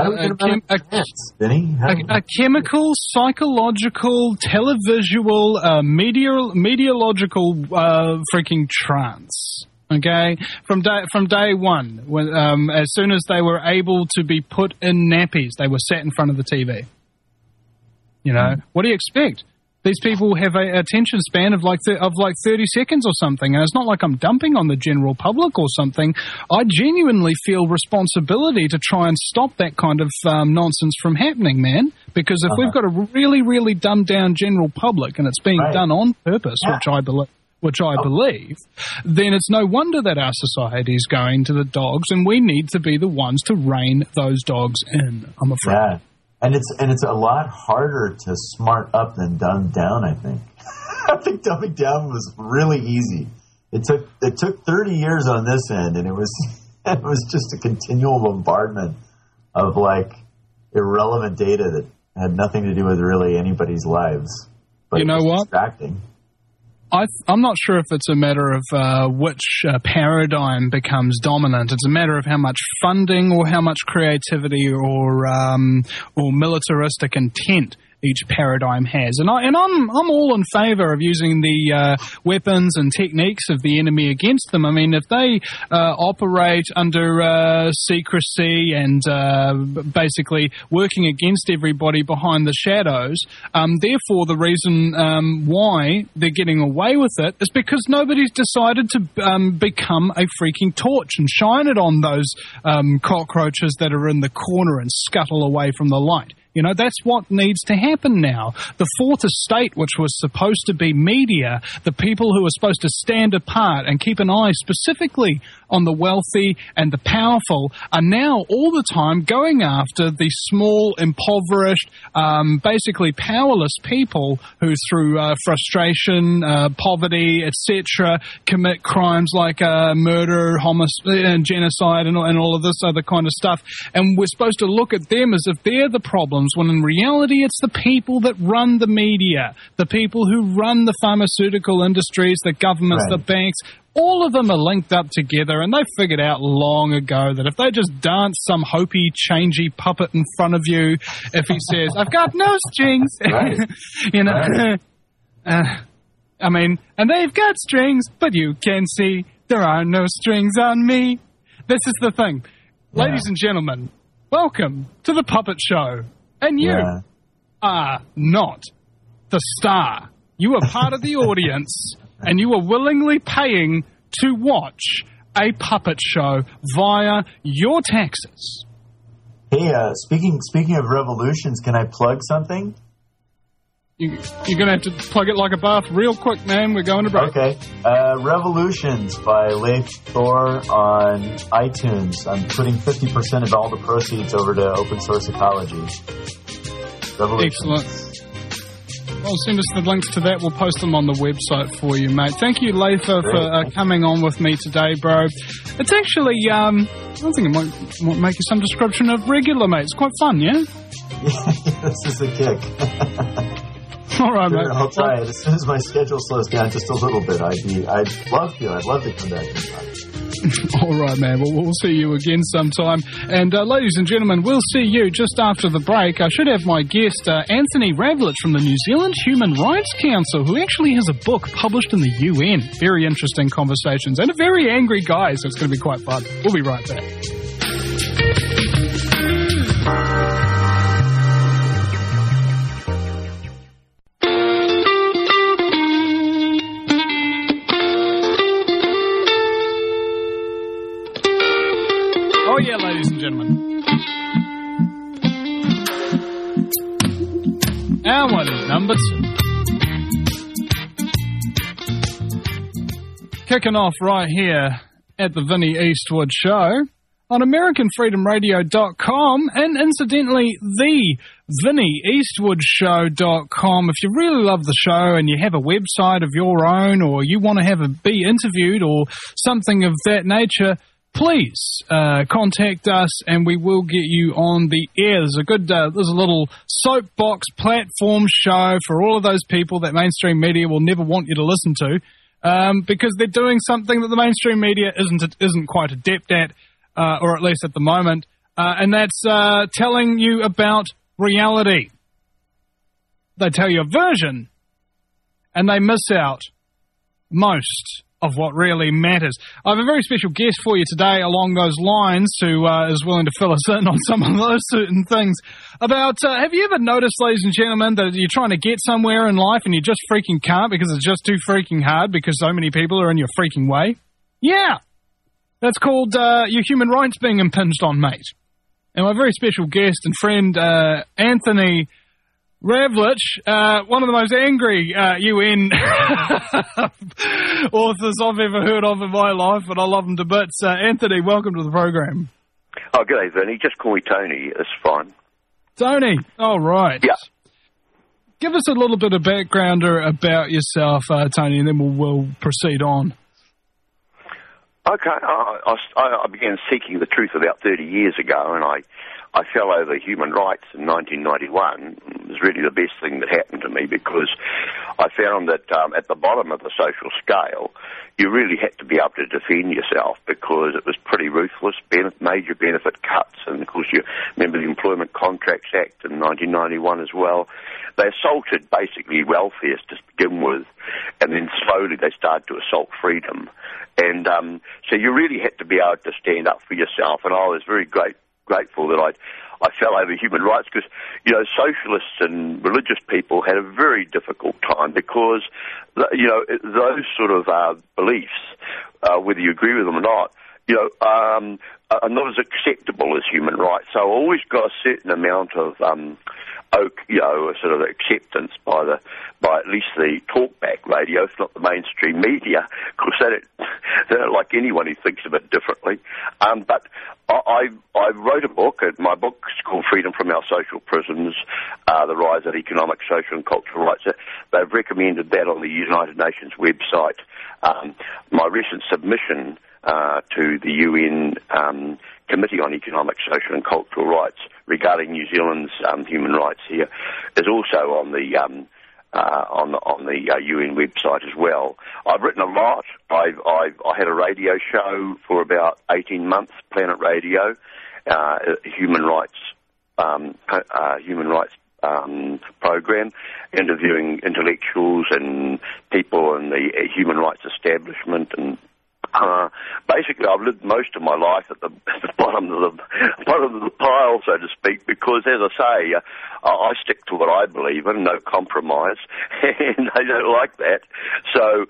A chemical, psychological, televisual, meteorological freaking trance. Okay, from day one, when as soon as they were able to be put in nappies, they were sat in front of the TV. What do you expect? These people have a attention span of like 30 seconds or something, and it's not like I'm dumping on the general public or something. I genuinely feel responsibility to try and stop that kind of nonsense from happening, man. Because if we've got a really, really dumbed down general public, and it's being done on purpose, which I believe, then it's no wonder that our society is going to the dogs, and we need to be the ones to rein those dogs in, I'm afraid. Yeah. And it's a lot harder to smart up than dumb down, I think. I think dumbing down was really easy. It took 30 years on this end, and it was just a continual bombardment of like irrelevant data that had nothing to do with really anybody's lives. But you know what? Distracting. I'm not sure if it's a matter of which paradigm becomes dominant. It's a matter of how much funding or how much creativity or militaristic intent each paradigm has. And I'm all in favour of using the weapons and techniques of the enemy against them. I mean, if they operate under secrecy and basically working against everybody behind the shadows, therefore the reason why they're getting away with it is because nobody's decided to become a freaking torch and shine it on those cockroaches that are in the corner and scuttle away from the light. You know, that's what needs to happen now. The fourth estate, which was supposed to be media, the people who are supposed to stand apart and keep an eye specifically on the wealthy and the powerful, are now all the time going after the small, impoverished, basically powerless people who, through frustration, poverty, etc., commit crimes like murder, homicide, and genocide, and all of this other kind of stuff. And we're supposed to look at them as if they're the problems, when in reality it's the people that run the media, the people who run the pharmaceutical industries, the governments, the banks. All of them are linked up together, and they figured out long ago that if they just dance some hopey, changey puppet in front of you, if he says, "I've got no strings," you know, I mean, and they've got strings, but you can see there are no strings on me. This is the thing. Yeah. Ladies and gentlemen, welcome to the Puppet Show. And you are not the star. You are part of the audience, and you are willingly paying to watch a puppet show via your taxes. Hey, speaking of revolutions, can I plug something? You're going to have to plug it like a bath real quick, man. We're going to break. Okay. Revolutions by Leif Thor on iTunes. I'm putting 50% of all the proceeds over to open source ecology. Revolutions. Excellent. Well, send us the links to that. We'll post them on the website for you, mate. Thank you, Leif, for coming on with me today, bro. It's actually, I think it might make you some description of regular, mate. It's quite fun, yeah? Yeah, this is a kick. All right, mate. I'll try it. As soon as my schedule slows down just a little bit, I'd love to come back and talk. All right, man. Well, we'll see you again sometime. And ladies and gentlemen, we'll see you just after the break. I should have my guest, Anthony Ravlich from the New Zealand Human Rights Council, who actually has a book published in the UN. Very interesting conversations. And a very angry guy, so it's going to be quite fun. We'll be right back. Oh, yeah, ladies and gentlemen. Hour number 2. Kicking off right here at the Vinnie Eastwood Show on AmericanFreedomRadio.com and incidentally, the VinnieEastwoodShow.com. If you really love the show and you have a website of your own, or you want to be interviewed or something of that nature, please contact us and we will get you on the air. There's a little soapbox platform show for all of those people that mainstream media will never want you to listen to, because they're doing something that the mainstream media isn't quite adept at, or at least at the moment, and that's telling you about reality. They tell you a version, and they miss out most of what really matters. I have a very special guest for you today along those lines who is willing to fill us in on some of those certain things. About, have you ever noticed, ladies and gentlemen, that you're trying to get somewhere in life and you just freaking can't because it's just too freaking hard because so many people are in your freaking way? Yeah! That's called your human rights being impinged on, mate. And my very special guest and friend, Anthony Ravlich, one of the most angry UN authors I've ever heard of in my life, and I love him to bits. Anthony, welcome to the program. Oh, good day, Vinny. Just call me Tony. It's fine. Tony, all right. Yeah. Give us a little bit of background about yourself, Tony, and then we'll proceed on. Okay. I began seeking the truth about 30 years ago, and I fell over human rights in 1991. It was really the best thing that happened to me because I found that at the bottom of the social scale, you really had to be able to defend yourself because it was pretty ruthless, major benefit cuts, and of course you remember the Employment Contracts Act in 1991 as well. They assaulted basically welfare to begin with, and then slowly they started to assault freedom. And so you really had to be able to stand up for yourself, and I was very grateful that I fell over human rights because, you know, socialists and religious people had a very difficult time because, you know, those sort of beliefs, whether you agree with them or not, are not as acceptable as human rights. So I always got a certain amount of sort of acceptance by at least the talkback radio, if not the mainstream media, because they don't like anyone who thinks a bit differently. But I wrote a book. My book's called Freedom from Our Social Prisons, The Rise of Economic, Social and Cultural Rights. They've recommended that on the United Nations website. My recent submission to the UN Committee on Economic, Social and Cultural Rights regarding New Zealand's human rights here is also on the UN website as well. I've written a lot. I had a radio show for about 18 months, Planet Radio, human rights program, interviewing intellectuals and people in the human rights establishment, and basically I've lived most of my life at the bottom of the pile, so to speak, because, as I say, I stick to what I believe in, no compromise, and they don't like that. So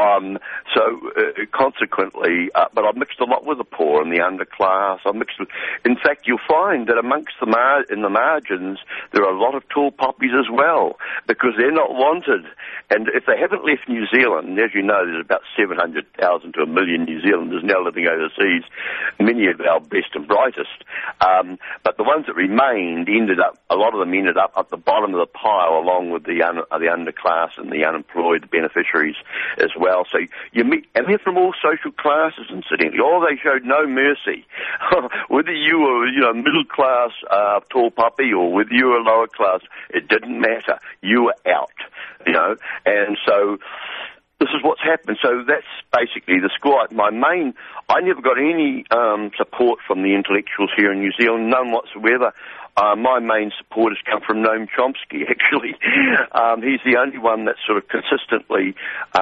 consequently, but I've mixed a lot with the poor and the underclass. In fact, you'll find that amongst in the margins, there are a lot of tall poppies as well, because they're not wanted. And if they haven't left New Zealand, as you know, there's about 700,000 to 1 million New Zealanders now living overseas, many of our best and brightest. But the ones that remained a lot of them ended up at the bottom of the pile, along with the underclass and the unemployed beneficiaries as well. So you meet, and they're from all social classes, incidentally. They showed no mercy. Whether you were, middle class, tall puppy, or whether you were lower class, it didn't matter. You were out, and so this is what's happened. So that's basically the score. I never got any support from the intellectuals here in New Zealand, none whatsoever. My main supporters come from Noam Chomsky, actually. He's the only one that sort of consistently,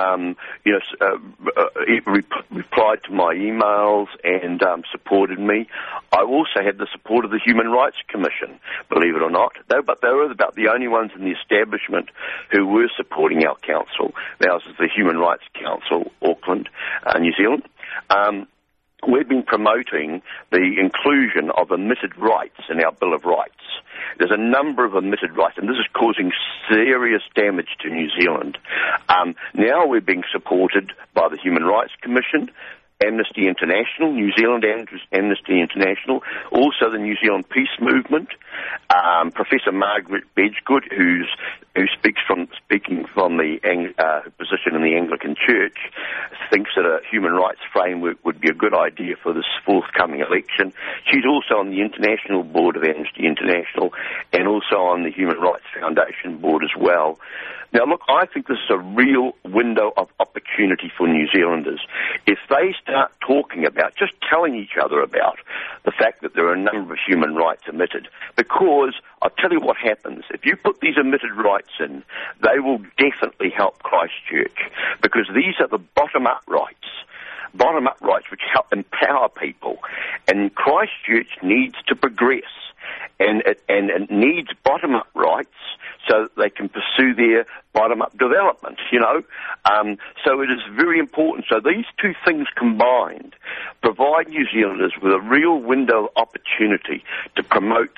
replied to my emails and supported me. I also had the support of the Human Rights Commission, believe it or not. But they were about the only ones in the establishment who were supporting our council. Ours is the Human Rights Council, Auckland, New Zealand. We've been promoting the inclusion of omitted rights in our Bill of Rights. There's a number of omitted rights, and this is causing serious damage to New Zealand. Now we're being supported by the Human Rights Commission, Amnesty International, New Zealand Amnesty International, also the New Zealand Peace Movement. Professor Margaret Bedgood, who's speaking from the position in the Anglican Church, thinks that a human rights framework would be a good idea for this forthcoming election. She's also on the International Board of Amnesty International and also on the Human Rights Foundation Board as well. Now, look, I think this is a real window of opportunity for New Zealanders. If they start talking about, just telling each other about the fact that there are a number of human rights omitted, because I'll tell you what happens. If you put these omitted rights in, they will definitely help Christchurch, because these are the bottom-up rights which help empower people. And Christchurch needs to progress, and it needs bottom-up rights so that they can pursue their bottom-up development, So it is very important. So these two things combined provide New Zealanders with a real window of opportunity to promote,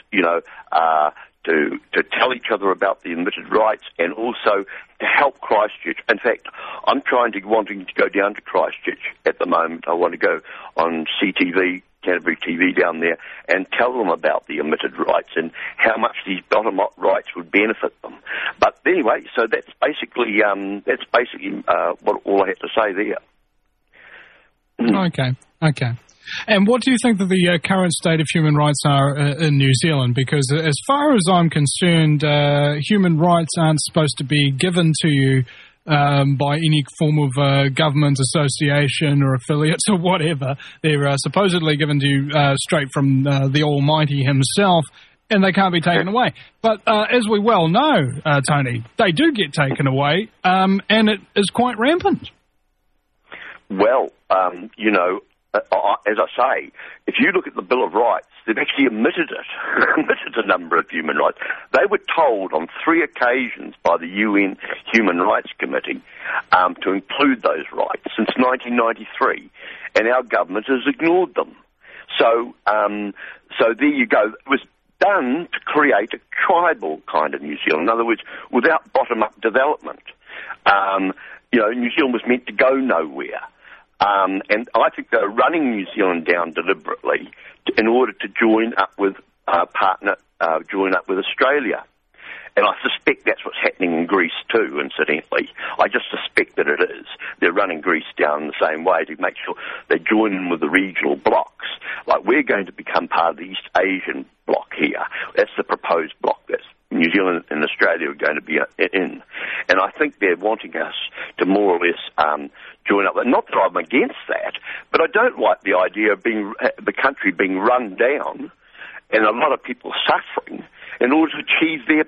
to tell each other about the omitted rights, and also to help Christchurch. In fact, I'm wanting to go down to Christchurch at the moment. I want to go on CTV, Canterbury TV down there, and tell them about the omitted rights and how much these bottom-up rights would benefit them. But anyway, so that's basically what all I have to say there. Okay. And what do you think that the current state of human rights are in New Zealand? Because as far as I'm concerned, human rights aren't supposed to be given to you by any form of government association or affiliates or whatever. They're supposedly given to you straight from the Almighty himself, and they can't be taken away. But as we well know, Tony, they do get taken away, and it is quite rampant. Well, as I say, if you look at the Bill of Rights, they've actually omitted a number of human rights. They were told on 3 occasions by the UN Human Rights Committee to include those rights since 1993. and our government has ignored them. So there you go. It was done to create a tribal kind of New Zealand. In other words, without bottom-up development. New Zealand was meant to go nowhere. And I think they're running New Zealand down deliberately in order to join up with Australia. And I suspect that's what's happening in Greece too, incidentally. I just suspect that it is. They're running Greece down in the same way to make sure they join in with the regional blocs. Like, we're going to become part of the East Asian bloc here. That's the proposed bloc. That's New Zealand and Australia are going to be in. And I think they're wanting us to more or less join up. Not that I'm against that, but I don't like the idea of the country being run down and a lot of people suffering in order to achieve their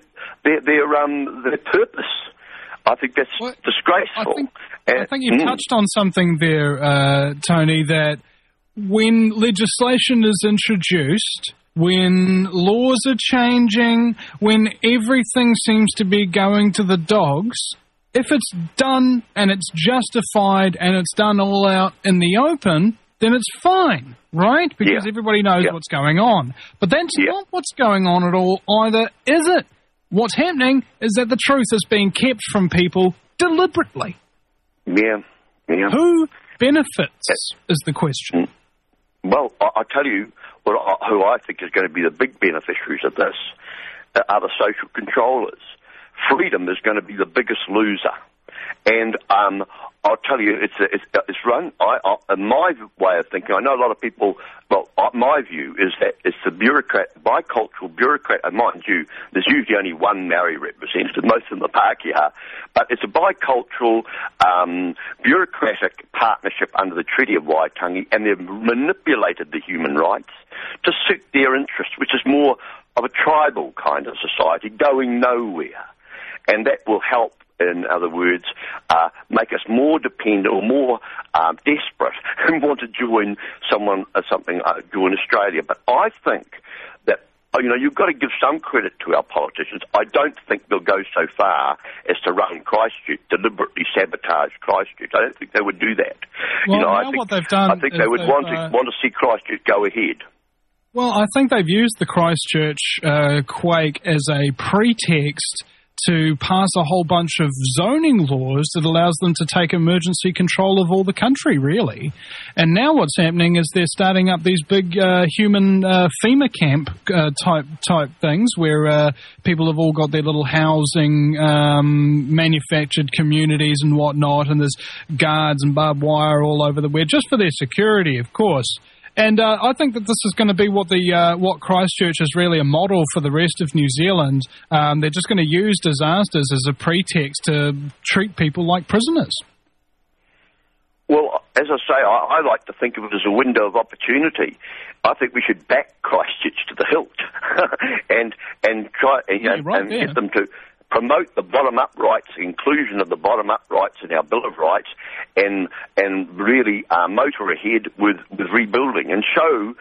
purpose. I think that's disgraceful. I think you've touched on something there, Tony, that when legislation is introduced, when laws are changing, when everything seems to be going to the dogs, if it's done and it's justified and it's done all out in the open, then it's fine, right? Because everybody knows what's going on. But that's not what's going on at all either, is it? What's happening is that the truth is being kept from people deliberately. Yeah. Who benefits is the question. Well, I tell you who I think is going to be the big beneficiaries of this are the social controllers. Freedom is going to be the biggest loser. And I'll tell you, it's run. In my way of thinking, I know a lot of people. Well, my view is that it's the bicultural bureaucrat. And mind you, there's usually only one Maori representative. Most of them are Pākehā, but it's a bicultural bureaucratic partnership under the Treaty of Waitangi, and they've manipulated the human rights to suit their interests, which is more of a tribal kind of society going nowhere, and that will help. In other words, make us more dependent or more desperate and want to join join Australia. But I think that, you've got to give some credit to our politicians. I don't think they'll go so far as to run Christchurch, deliberately sabotage Christchurch. I don't think they would do that. Well, I think what they've done, I think they would want to see Christchurch go ahead. Well, I think they've used the Christchurch quake as a pretext to pass a whole bunch of zoning laws that allows them to take emergency control of all the country, really. And now what's happening is they're starting up these big human FEMA camp type things where people have all got their little housing, manufactured communities and whatnot, and there's guards and barbed wire all over just for their security, of course. And I think that this is going to be what Christchurch is really a model for the rest of New Zealand. They're just going to use disasters as a pretext to treat people like prisoners. Well, as I say, I like to think of it as a window of opportunity. I think we should back Christchurch to the hilt and try and get them to promote the bottom-up rights, the inclusion of the bottom-up rights in our Bill of Rights, and really motor ahead with rebuilding and show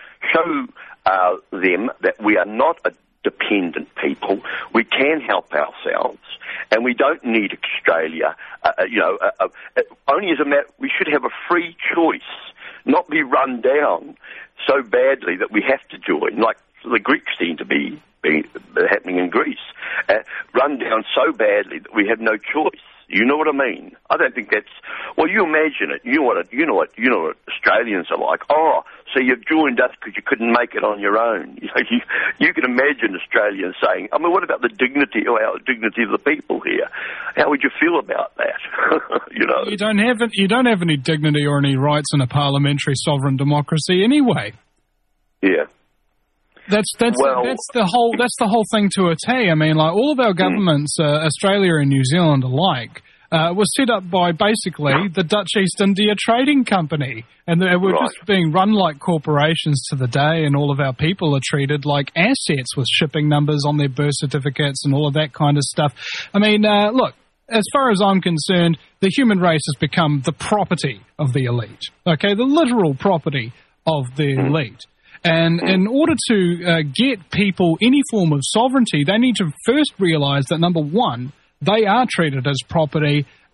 them that we are not a dependent people. We can help ourselves, and we don't need Australia. Only as a matter, we should have a free choice, not be run down so badly that we have to join, like the Greeks seem to be happening in Greece, run down so badly that we have no choice. You know what I mean? I don't think that's. Well, you imagine it. You know what Australians are like. Oh, so you've joined us because you couldn't make it on your own. You can imagine Australians saying, I mean, what about the dignity of the people here? How would you feel about that? You don't have any dignity or any rights in a parliamentary sovereign democracy anyway. Yeah. That's the whole thing to a T. I mean, like, all of our governments, Australia and New Zealand alike, was set up by basically the Dutch East India Trading Company, and we're just being run like corporations to the day, and all of our people are treated like assets with shipping numbers on their birth certificates and all of that kind of stuff. I mean, look, as far as I'm concerned, the human race has become the property of the elite. Okay, the literal property of the elite. And in order to get people any form of sovereignty, they need to first realise that, number one, they are treated as property,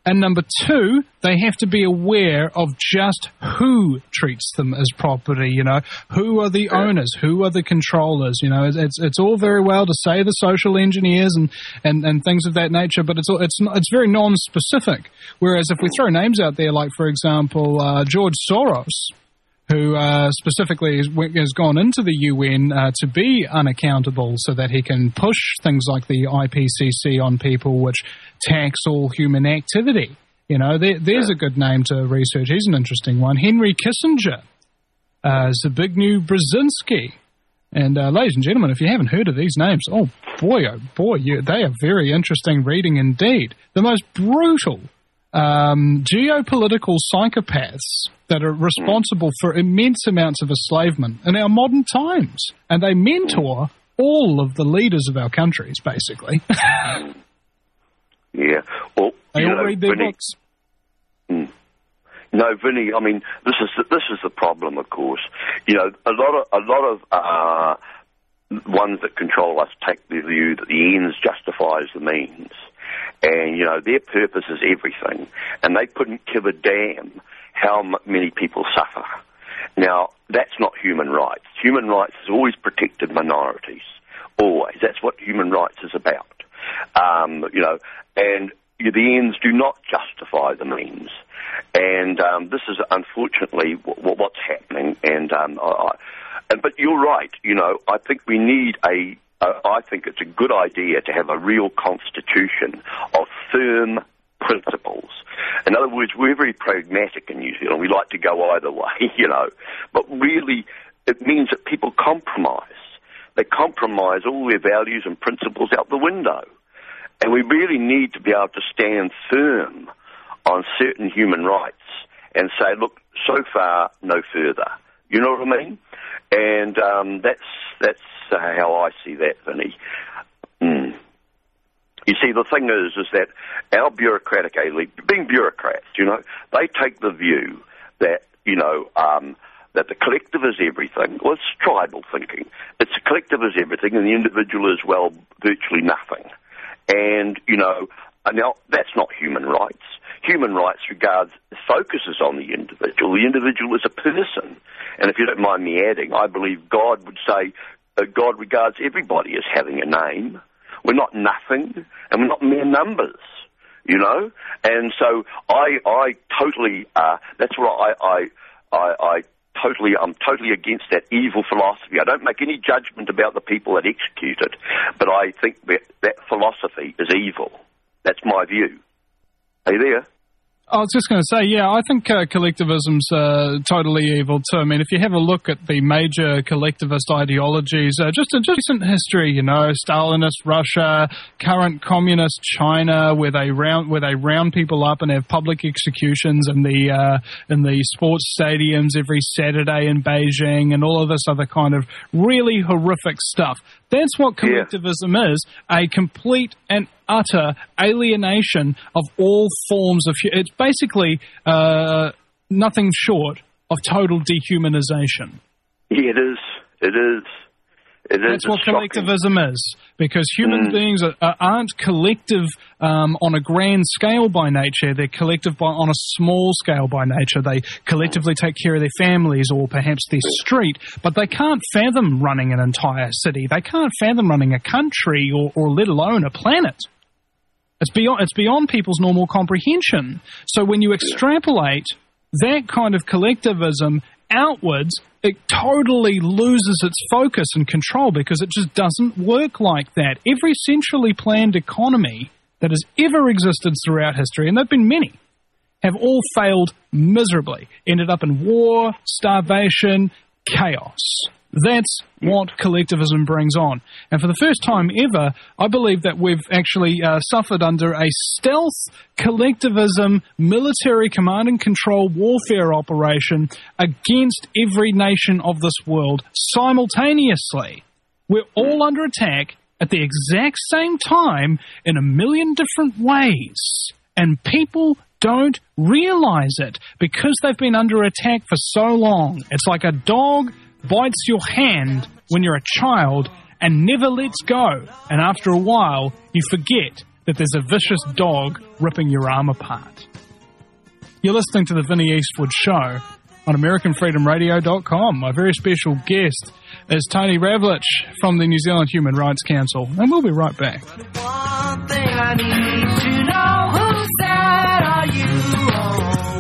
And number two, they have to be aware of just who treats them as property, you know. Who are the owners? Who are the controllers? You know, it's all very well to say the social engineers and things of that nature, but it's very non-specific. Whereas if we throw names out there, like, for example, George Soros, who specifically has gone into the UN to be unaccountable so that he can push things like the IPCC on people, which tax all human activity. You know, there's a good name to research. He's an interesting one. Henry Kissinger, Zbigniew Brzezinski. And ladies and gentlemen, if you haven't heard of these names, oh boy, they are very interesting reading indeed. The most brutal geopolitical psychopaths that are responsible for immense amounts of enslavement in our modern times. And they mentor all of the leaders of our countries, basically. Yeah. Well, they all read their books. No, Vinny, I mean, this is the problem, of course. You know, a lot of ones that control us take the view that the ends justifies the means. And, you know, their purpose is everything. And they couldn't give a damn how many people suffer. Now, that's not human rights. Human rights has always protected minorities. Always. That's what human rights is about. You know, and the ends do not justify the means. And this is unfortunately what's happening. And but you're right. You know, I think we need I think it's a good idea to have a real constitution of firm principles. In other words, we're very pragmatic in New Zealand. We like to go either way, you know. But really, it means that people compromise. They compromise all their values and principles out the window. And we really need to be able to stand firm on certain human rights and say, look, so far, no further. You know what I mean? And that's how I see that, Vinny. You see, the thing is that our bureaucratic elite, being bureaucrats, you know, they take the view that, you know, that the collective is everything. Well, it's tribal thinking. It's the collective is everything and the individual is, well, virtually nothing. And, you know, now that's not human rights. Human rights focuses on the individual. The individual is a person. And if you don't mind me adding, I believe God would say that God regards everybody as having a name. We're not nothing, and we're not mere numbers, you know. And so I totally, that's what I'm totally against that evil philosophy. I don't make any judgment about the people that execute it, but I think that philosophy is evil. That's my view. Are you there? I was just going to say, yeah, I think collectivism's totally evil too. I mean, if you have a look at the major collectivist ideologies, just in recent history, you know, Stalinist Russia, current communist China, where they round people up and have public executions in the sports stadiums every Saturday in Beijing, and all of this other kind of really horrific stuff. That's what collectivism is, a complete and utter alienation of all forms of... It's basically nothing short of total dehumanization. Yeah, it is. It is. That's what collectivism is, because human beings aren't collective on a grand scale by nature. They're collective on a small scale by nature. They collectively take care of their families or perhaps their street, but they can't fathom running an entire city. They can't fathom running a country or let alone a planet. It's beyond people's normal comprehension. So when you extrapolate that kind of collectivism outwards, it totally loses its focus and control, because it just doesn't work like that. Every centrally planned economy that has ever existed throughout history, and there have been many, have all failed miserably, ended up in war, starvation, chaos. That's what collectivism brings on. And for the first time ever, I believe that we've actually suffered under a stealth collectivism military command and control warfare operation against every nation of this world simultaneously. We're all under attack at the exact same time in a million different ways. And people don't realize it because they've been under attack for so long. It's like a dog bites your hand when you're a child and never lets go. And after a while, you forget that there's a vicious dog ripping your arm apart. You're listening to the Vinnie Eastwood Show on AmericanFreedomRadio.com. My very special guest is Tony Ravlich from the New Zealand Human Rights Council, and we'll be right back. One thing I need to know, whose side are you on?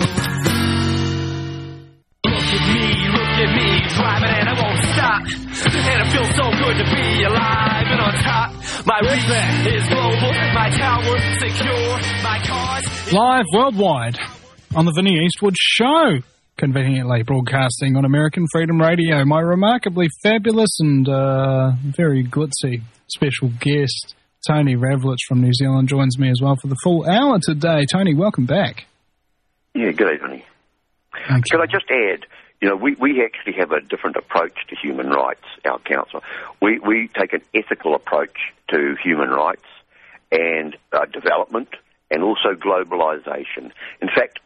Look at me, driving and I won't stop. And it feels so good to be alive and on top. My reach is global, my tower secure, my cars... Live worldwide on the Vinnie Eastwood Show, conveniently broadcasting on American Freedom Radio. My remarkably fabulous and very glitzy special guest, Tony Ravlich from New Zealand, joins me as well for the full hour today. Tony, welcome back. Yeah, good evening. Could I just add, we actually have a different approach to human rights, our council. We take an ethical approach to human rights and development and also globalization. In fact,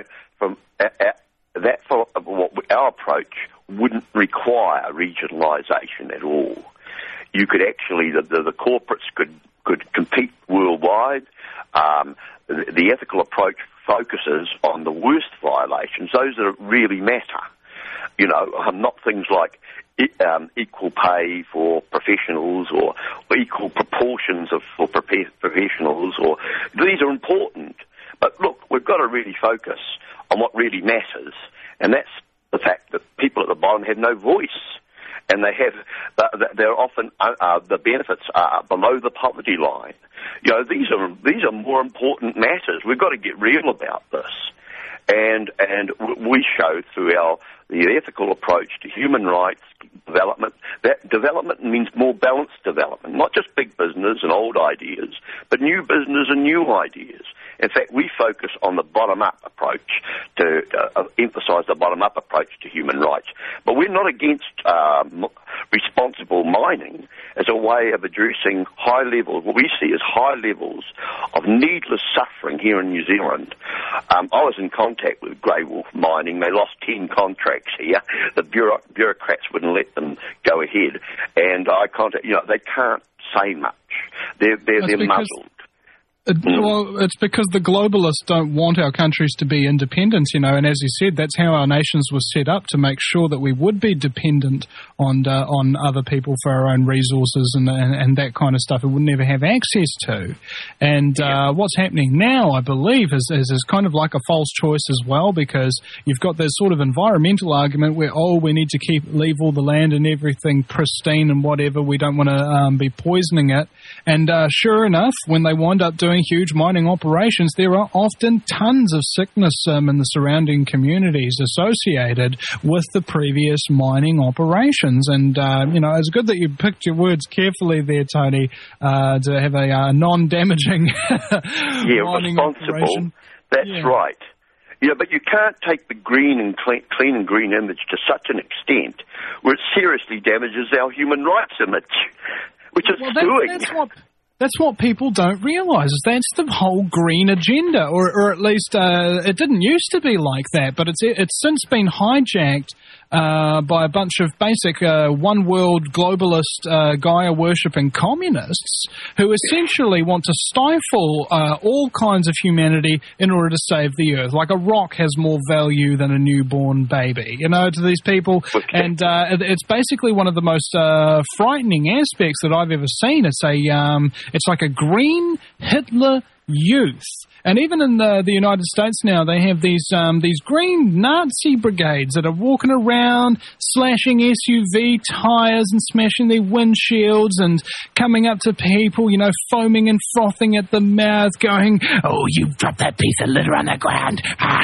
our approach wouldn't require regionalization at all. You could actually, the corporates could compete worldwide. The ethical approach focuses on the worst violations, those that really matter. Not things like equal pay for professionals or equal proportions for professionals. These are important. But look, we've got to really focus on what really matters, and that's the fact that people at the bottom have no voice, and they're often the benefits are below the poverty line. These are more important matters. We've got to get real about this, and we show through the ethical approach to human rights development that development means more balanced development, not just big business and old ideas, but new business and new ideas. In fact, we focus on the bottom-up approach to emphasise the bottom-up approach to human rights. But we're not against responsible mining as a way of addressing high levels, what we see as high levels of needless suffering here in New Zealand. I was in contact with Grey Wolf Mining. They lost 10 contracts here. The bureaucrats wouldn't let them go ahead. And I contacted, they can't say much. They're muzzled. Well, it's because the globalists don't want our countries to be independent, and as you said, that's how our nations were set up, to make sure that we would be dependent on other people for our own resources and that kind of stuff we would never have access to. And what's happening now, I believe, is kind of like a false choice as well, because you've got this sort of environmental argument where, we need to leave all the land and everything pristine and whatever, we don't want to be poisoning it. And sure enough, when they wind up doing huge mining operations, there are often tons of sickness in the surrounding communities associated with the previous mining operations. And, it's good that you picked your words carefully there, Tony, to have a non-damaging mining responsible operation. That's right. But you can't take the green and clean and green image to such an extent where it seriously damages our human rights image, which it's doing. That's what people don't realise, is that's the whole green agenda, or at least it didn't used to be like that, but it's since been hijacked by a bunch of basic one-world globalist Gaia-worshipping communists who essentially want to stifle all kinds of humanity in order to save the Earth. Like a rock has more value than a newborn baby, to these people. And it's basically one of the most frightening aspects that I've ever seen. It's like a green Hitler Youth. And even in the United States now, they have these green Nazi brigades that are walking around, slashing SUV tires and smashing their windshields and coming up to people, foaming and frothing at the mouth, going, "Oh, you dropped that piece of litter on the ground."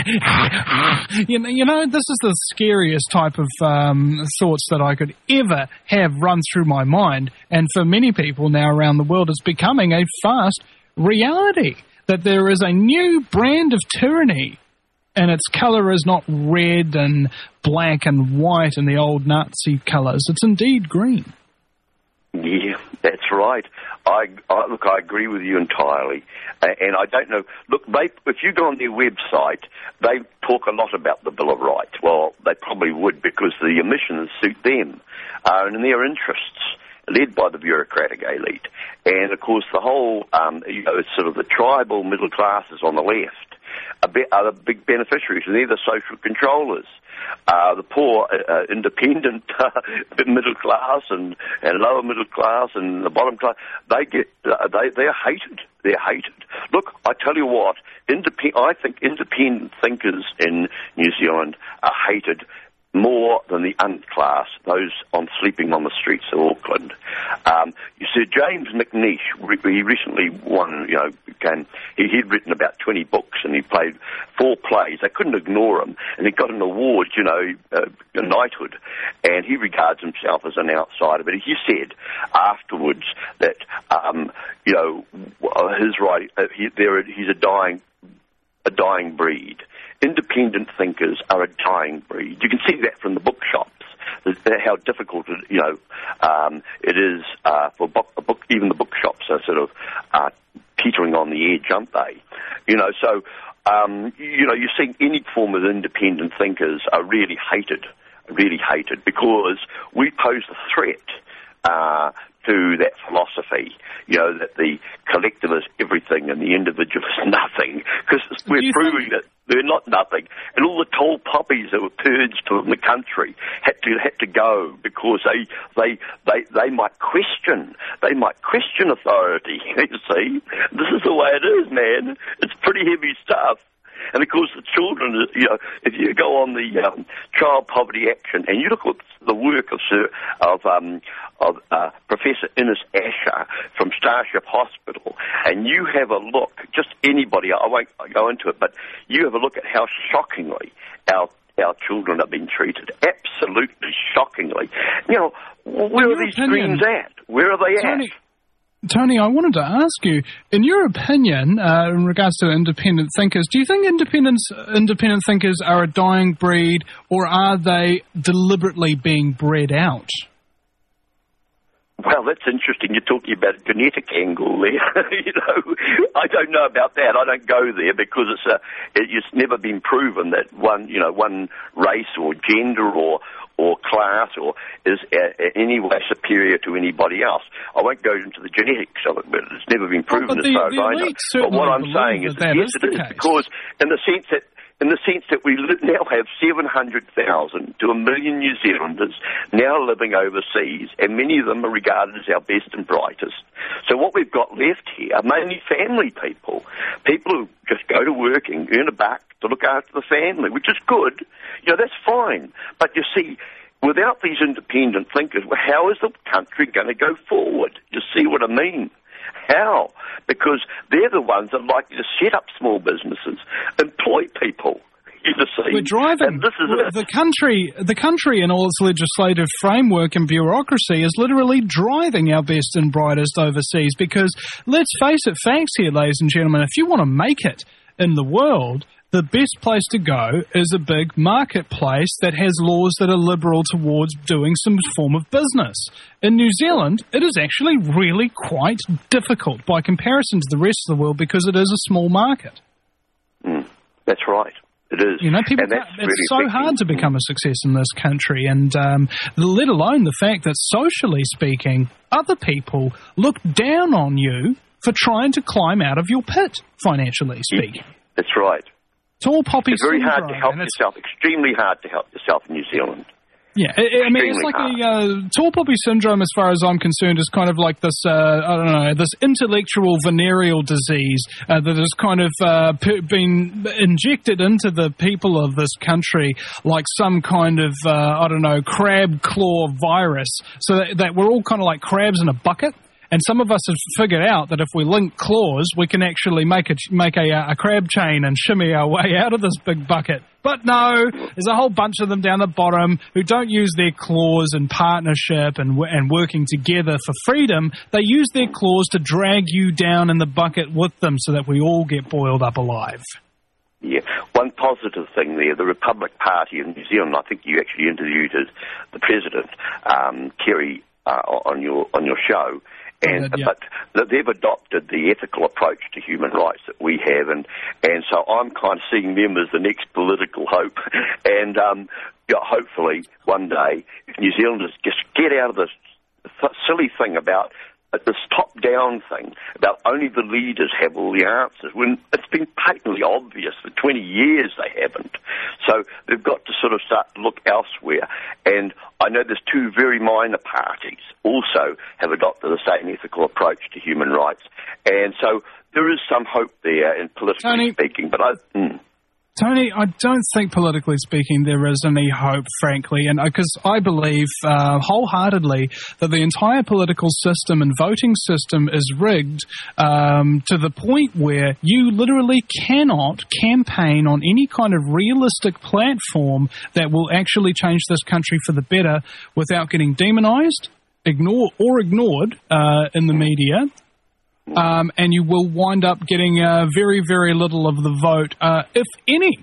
This is the scariest type of thoughts that I could ever have run through my mind. And for many people now around the world, it's becoming a fast reality that there is a new brand of tyranny, and its colour is not red and black and white and the old Nazi colours. It's indeed green. Yeah, that's right. I agree with you entirely. And I don't know. Look, if you go on their website, they talk a lot about the Bill of Rights. Well, they probably would, because the emissions suit them and their interests. led by the bureaucratic elite. And, of course, the whole, it's sort of the tribal middle classes on the left are the big beneficiaries, and they're the social controllers. The poor, independent middle class and lower middle class and the bottom class, they're hated. They're hated. Look, I tell you what, I think independent thinkers in New Zealand are hated more than the unclass, those sleeping on the streets of Auckland. You see, James McNeish, he recently won, he'd written about 20 books and he played 4 plays. They couldn't ignore him, and he got an award, a knighthood, and he regards himself as an outsider. But he said afterwards that, his right, he's a dying breed. Independent thinkers are a dying breed. You can see that from the bookshops, how difficult it is for a book. Even the bookshops are sort of teetering on the edge, aren't they? You see any form of independent thinkers are really hated because we pose a threat to that philosophy, that the collective is everything and the individual is nothing, because we're proving that they're not nothing. And all the tall poppies that were purged from the country had to go because they might question authority. You see, this is the way it is, man. It's pretty heavy stuff. And, of course, the children, if you go on the Child Poverty Action and you look at the work of Professor Ines Asher from Starship Hospital, and you have a look, just anybody, I won't go into it, but you have a look at how shockingly our children are being treated. Absolutely shockingly. Where are these dreams at? Where are they at? Tony, I wanted to ask you, in your opinion, in regards to independent thinkers, do you think independent thinkers are a dying breed, or are they deliberately being bred out? Well, that's interesting. You're talking about a genetic angle there. I don't know about that. I don't go there because it's never been proven that one race or gender or class or is any way superior to anybody else. I won't go into the genetics of it, but it's never been proven as far as I know. But what I'm saying is that yes, it is, because in the sense that we now have 700,000 to 1 million New Zealanders now living overseas, and many of them are regarded as our best and brightest. So what we've got left here are mainly family people who just go to work and earn a buck to look after the family, which is good. That's fine. But you see, without these independent thinkers, how is the country going to go forward? You see what I mean? How? Because they're the ones that are likely to set up small businesses, employ people. We're driving the country in all its legislative framework and bureaucracy is literally driving our best and brightest overseas, because let's face it, facts here, ladies and gentlemen, if you want to make it in the world, the best place to go is a big marketplace that has laws that are liberal towards doing some form of business. In New Zealand, it is actually really quite difficult by comparison to the rest of the world because it is a small market. That's right. It is. It's so hard to become a success in this country, and let alone the fact that, socially speaking, other people look down on you for trying to climb out of your pit, financially speaking. That's right. Tall poppy It's very syndrome, hard to help yourself, extremely hard to help yourself in New Zealand. Yeah, it's like a tall poppy syndrome, as far as I'm concerned, is kind of like this, this intellectual venereal disease that has kind of been injected into the people of this country like some kind of, crab claw virus, so that we're all kind of like crabs in a bucket. And some of us have figured out that if we link claws, we can actually make a crab chain and shimmy our way out of this big bucket. But no, there's a whole bunch of them down the bottom who don't use their claws in partnership and working together for freedom. They use their claws to drag you down in the bucket with them so that we all get boiled up alive. Yeah, one positive thing there, the Republic Party in New Zealand, I think you actually interviewed the president, Kerry, on your show. But they've adopted the ethical approach to human rights that we have, and so I'm kind of seeing them as the next political hope. And hopefully one day, if New Zealanders just get out of this silly thing about this top-down thing, about only the leaders have all the answers, when it's been patently obvious for 20 years they haven't. So they've got to sort of start to look elsewhere. And I know there's two very minor parties also have adopted the same ethical approach to human rights. And so there is some hope there, in politically speaking. But Tony, I don't think, politically speaking, there is any hope, frankly, and because I believe wholeheartedly that the entire political system and voting system is rigged to the point where you literally cannot campaign on any kind of realistic platform that will actually change this country for the better without getting demonized, ignored in the media. And you will wind up getting very, very little of the vote, if any.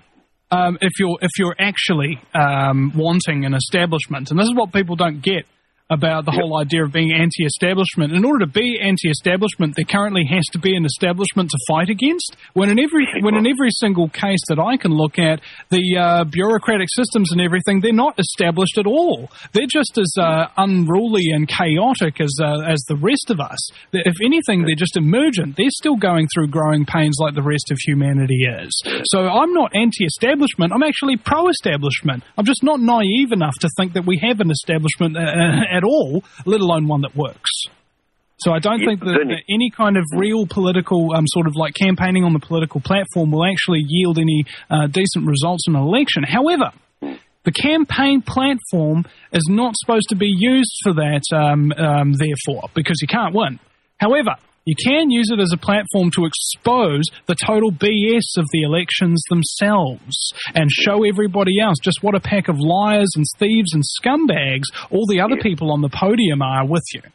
If you're actually wanting an establishment, and this is what people don't get about the whole idea of being anti-establishment. In order to be anti-establishment, there currently has to be an establishment to fight against. When in every single case that I can look at, the bureaucratic systems and everything, they're not established at all. They're just as unruly and chaotic as the rest of us. If anything, they're just emergent. They're still going through growing pains like the rest of humanity is. So I'm not anti-establishment. I'm actually pro-establishment. I'm just not naive enough to think that we have an establishment at all, let alone one that works. So I don't think that any kind of real political sort of like campaigning on the political platform will actually yield any decent results in an election. However, the campaign platform is not supposed to be used for that, therefore, because you can't win. However, you can use it as a platform to expose the total BS of the elections themselves and show everybody else just what a pack of liars and thieves and scumbags all the other people on the podium are with you.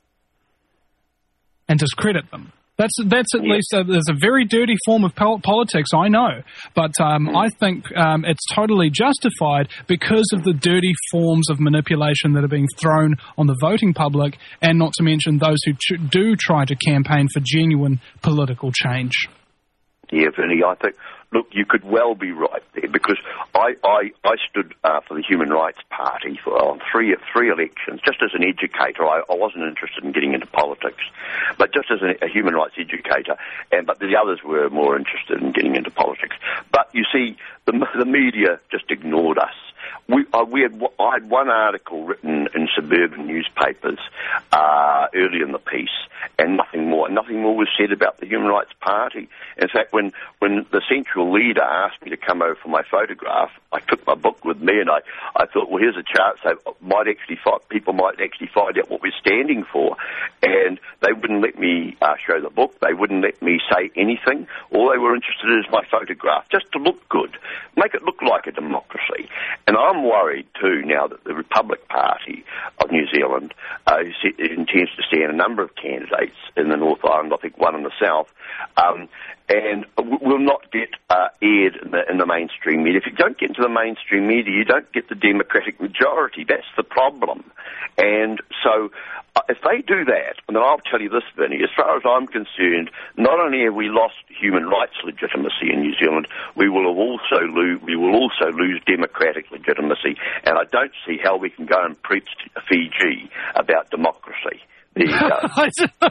And discredit them. That's at least there's a very dirty form of politics, I know, but I think it's totally justified because of the dirty forms of manipulation that are being thrown on the voting public, and not to mention those who do try to campaign for genuine political change. Yeah, Vinny, I think, look, you could well be right there, because I stood for the Human Rights Party on three elections, just as an educator. I wasn't interested in getting into politics, but just as a human rights educator, but the others were more interested in getting into politics. But you see, the media just ignored us. I had one article written in suburban newspapers early in the piece, and nothing more was said about the Human Rights Party. In fact, when the central leader asked me to come over for my photograph, I took my book with me, and I thought, well, here's a chance people might actually find out what we're standing for. And they wouldn't let me show the book. They wouldn't let me say anything. All they were interested in is my photograph, just to look good, make it look like a democracy. And I'm worried, too, now that the Republic Party of New Zealand intends to stand a number of candidates in the North Island, I think one in the South, and will not get aired in the mainstream media. If you don't get into the mainstream media, you don't get the Democratic majority. That's the problem. And so if they do that, and then I'll tell you this, Vinny, as far as I'm concerned, not only have we lost human rights legitimacy in New Zealand, we will also lose democratic legitimacy, and I don't see how we can go and preach to Fiji about democracy. There you go.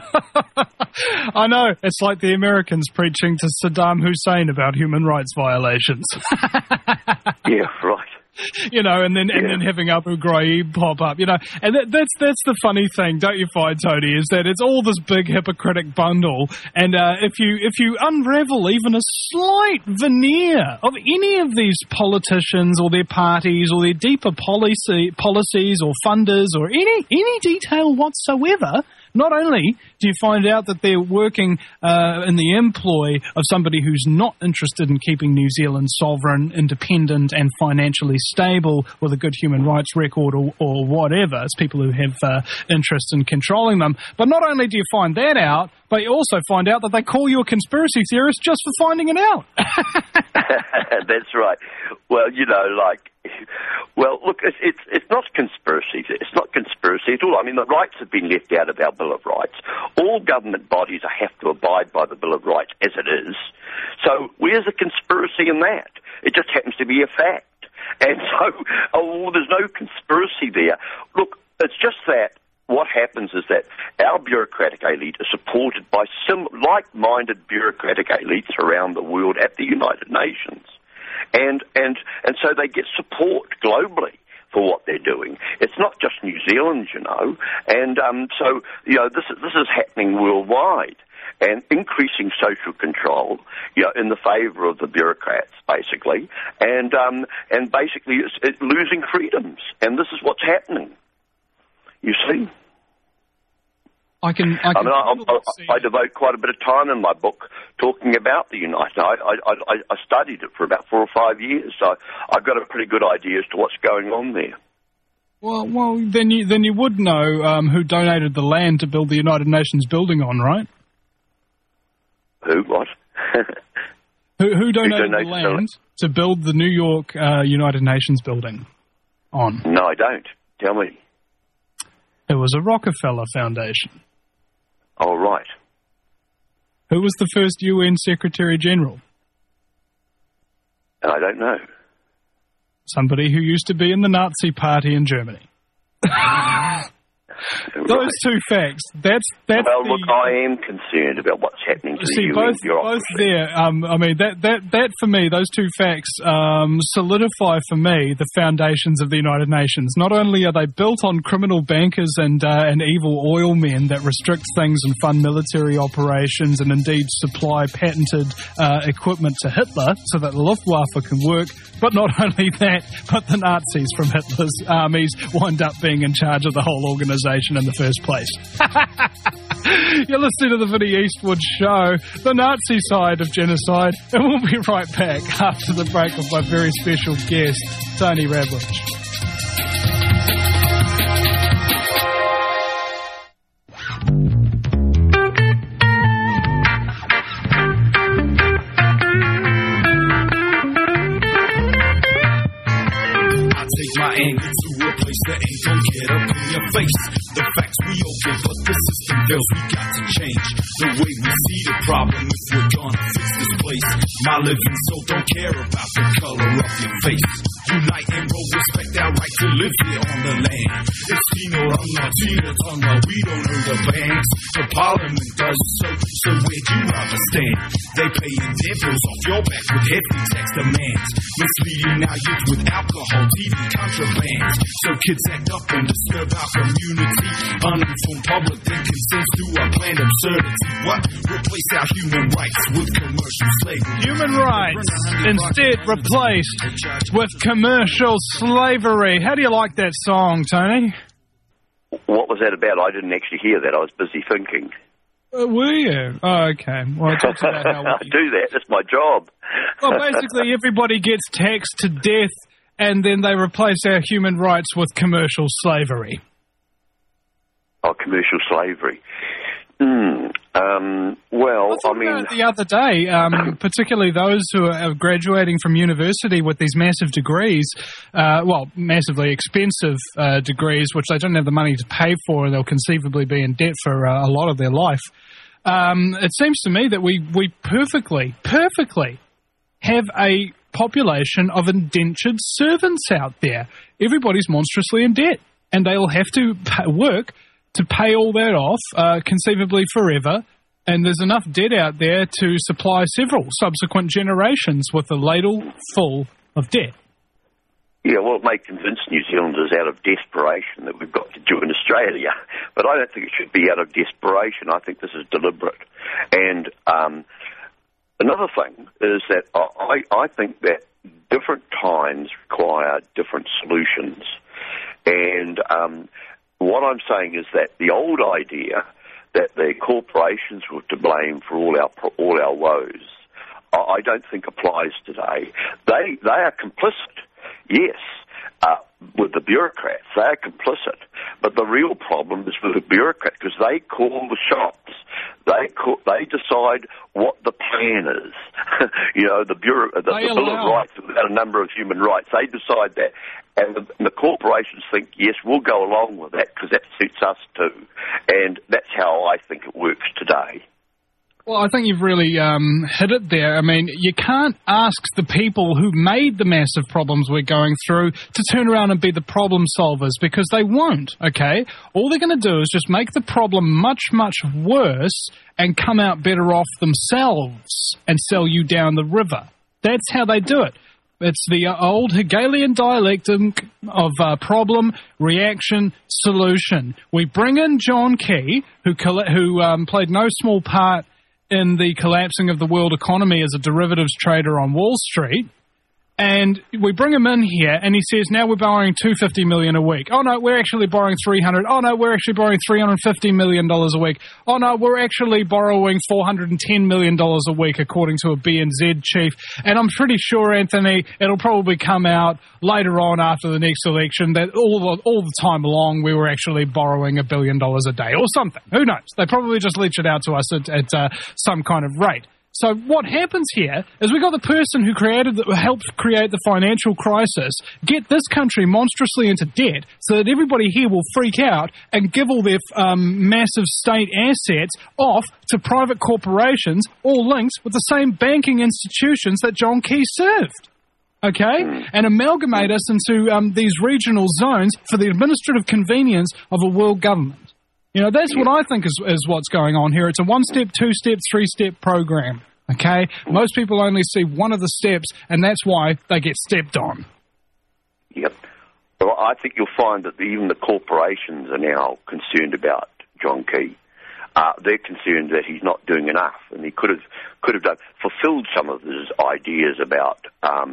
I know. It's like the Americans preaching to Saddam Hussein about human rights violations. Yeah, right. You know, and then having Abu Ghraib pop up, you know, and that's the funny thing, don't you find, Tony, is that it's all this big hypocritic bundle, and if you unravel even a slight veneer of any of these politicians or their parties or their deeper policies or funders or any detail whatsoever, not only do you find out that they're working in the employ of somebody who's not interested in keeping New Zealand sovereign, independent, and financially stable with a good human rights record or whatever. It's people who have interest in controlling them. But not only do you find that out, but you also find out that they call you a conspiracy theorist just for finding it out. That's right. Well, you know, look, it's not conspiracy. It's not conspiracy at all. I mean, the rights have been left out of our Bill of Rights. All government bodies have to abide by the Bill of Rights as it is. So where's the conspiracy in that? It just happens to be a fact. And so, there's no conspiracy there. Look, it's just that what happens is that our bureaucratic elite is supported by like-minded bureaucratic elites around the world at the United Nations. And so they get support globally for what they're doing. It's not just New Zealand, you know. And so, you know, this is happening worldwide. And increasing social control, you know, in the favour of the bureaucrats, basically, and basically it's losing freedoms, and this is what's happening. You see, I devote quite a bit of time in my book talking about the United. I studied it for about 4 or 5 years, so I've got a pretty good idea as to what's going on there. Well, then you would know who donated the land to build the United Nations building on, right? Who? What? who donated the land to build the New York United Nations building on? No, I don't. Tell me. It was a Rockefeller Foundation. Oh, right. Who was the first UN Secretary General? I don't know. Somebody who used to be in the Nazi Party in Germany. Those two facts. That's well, look, I am concerned about what's happening to the UN bureaucracy. Both there. I mean, that for me, those two facts solidify for me the foundations of the United Nations. Not only are they built on criminal bankers and evil oil men that restrict things and fund military operations and indeed supply patented equipment to Hitler so that the Luftwaffe can work, but not only that, but the Nazis from Hitler's armies wind up being in charge of the whole organisation in the first place. You're listening to the Vinnie Eastwood Show, the Nazi side of genocide, and we'll be right back after the break with my very special guest, Tony Ravlich. My anger to a place that ain't gon' get up in your face. The facts we open, but the system fails. We got to change the way we see the problem if we're gonna fix this place. My living soul don't care about the color of your face. Unite and roll, respect our right to live here on the land. It's Tino Runga, Tina Tonga, we don't earn the banks. The parliament does so where'd you rather stand? They paying their bills off your back with heavy tax demands. Misleading our youth with alcohol, TV, contraband. So kids act up and disturb our community. Uninformed public then consents to a planned absurdity. What? Replace our human rights with commercial slavery. Human rights instead replaced with commercial slavery. How do you like that song, Tony? What was that about? I didn't actually hear that. I was busy thinking. Were you? Oh, okay. Well, it talks about how I do that. That's my job. Well, basically, everybody gets taxed to death, and then they replace our human rights with commercial slavery. Oh, commercial slavery. Well, I mean... The other day, particularly those who are graduating from university with these massive degrees, massively expensive degrees, which they don't have the money to pay for, and they'll conceivably be in debt for a lot of their life. It seems to me that we perfectly have a population of indentured servants out there. Everybody's monstrously in debt, and they'll have to work to pay all that off, conceivably forever, and there's enough debt out there to supply several subsequent generations with a ladle full of debt. Yeah, well, it may convince New Zealanders out of desperation that we've got to join Australia, but I don't think it should be out of desperation. I think this is deliberate. And another thing is that I think that different times require different solutions. And what I'm saying is that the old idea that the corporations were to blame for all our woes, I don't think applies today. They are complicit, yes, with the bureaucrats. They are complicit, but the real problem is with the bureaucrats because they call the shots. They decide what the plan is. You know, the Bill of Rights about a number of human rights. They decide that. And the corporations think, yes, we'll go along with that because that suits us too. And that's how I think it works today. Well, I think you've really hit it there. I mean, you can't ask the people who made the massive problems we're going through to turn around and be the problem solvers, because they won't, okay? All they're going to do is just make the problem much, much worse and come out better off themselves and sell you down the river. That's how they do it. It's the old Hegelian dialectic of problem, reaction, solution. We bring in John Key, who played no small part in the collapsing of the world economy as a derivatives trader on Wall Street. And we bring him in here, and he says, now we're borrowing $250 million a week. Oh, no, we're actually borrowing $300. Oh, no, we're actually borrowing $350 million a week. Oh, no, we're actually borrowing $410 million a week, according to a BNZ chief. And I'm pretty sure, Anthony, it'll probably come out later on after the next election that all the time along we were actually borrowing $1 billion a day or something. Who knows? They probably just leech it out to us at some kind of rate. So what happens here is we got the person who helped create the financial crisis get this country monstrously into debt so that everybody here will freak out and give all their massive state assets off to private corporations, all linked with the same banking institutions that John Key served. Okay? And amalgamate us into these regional zones for the administrative convenience of a world government. You know, that's what I think is what's going on here. It's a one-step, two-step, three-step program, okay? Most people only see one of the steps, and that's why they get stepped on. Yep. Well, I think you'll find that even the corporations are now concerned about John Key. They're concerned that he's not doing enough, and he could have fulfilled some of his ideas about,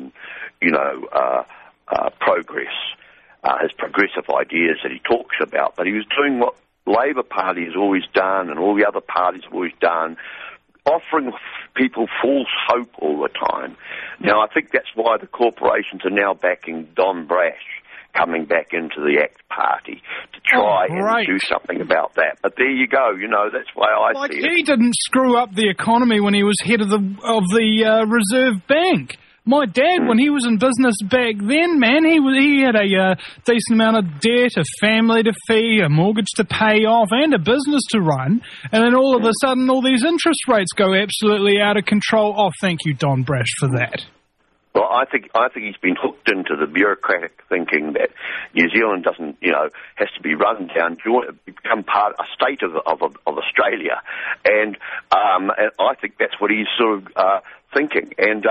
progress, his progressive ideas that he talks about, but he was doing what Labor Party has always done and all the other parties have always done, offering people false hope all the time. Now, I think that's why the corporations are now backing Don Brash coming back into the ACT Party to try and do something about that. But there you go, that's why I see it. He didn't screw up the economy when he was head of the Reserve Bank. My dad, when he was in business back then, man, he had a decent amount of debt, a family to feed, a mortgage to pay off, and a business to run. And then all of a sudden, all these interest rates go absolutely out of control. Oh, thank you, Don Brash, for that. Well, I think he's been hooked into the bureaucratic thinking that New Zealand doesn't, has to be run down, become a state of Australia, and I think that's what he's sort of thinking.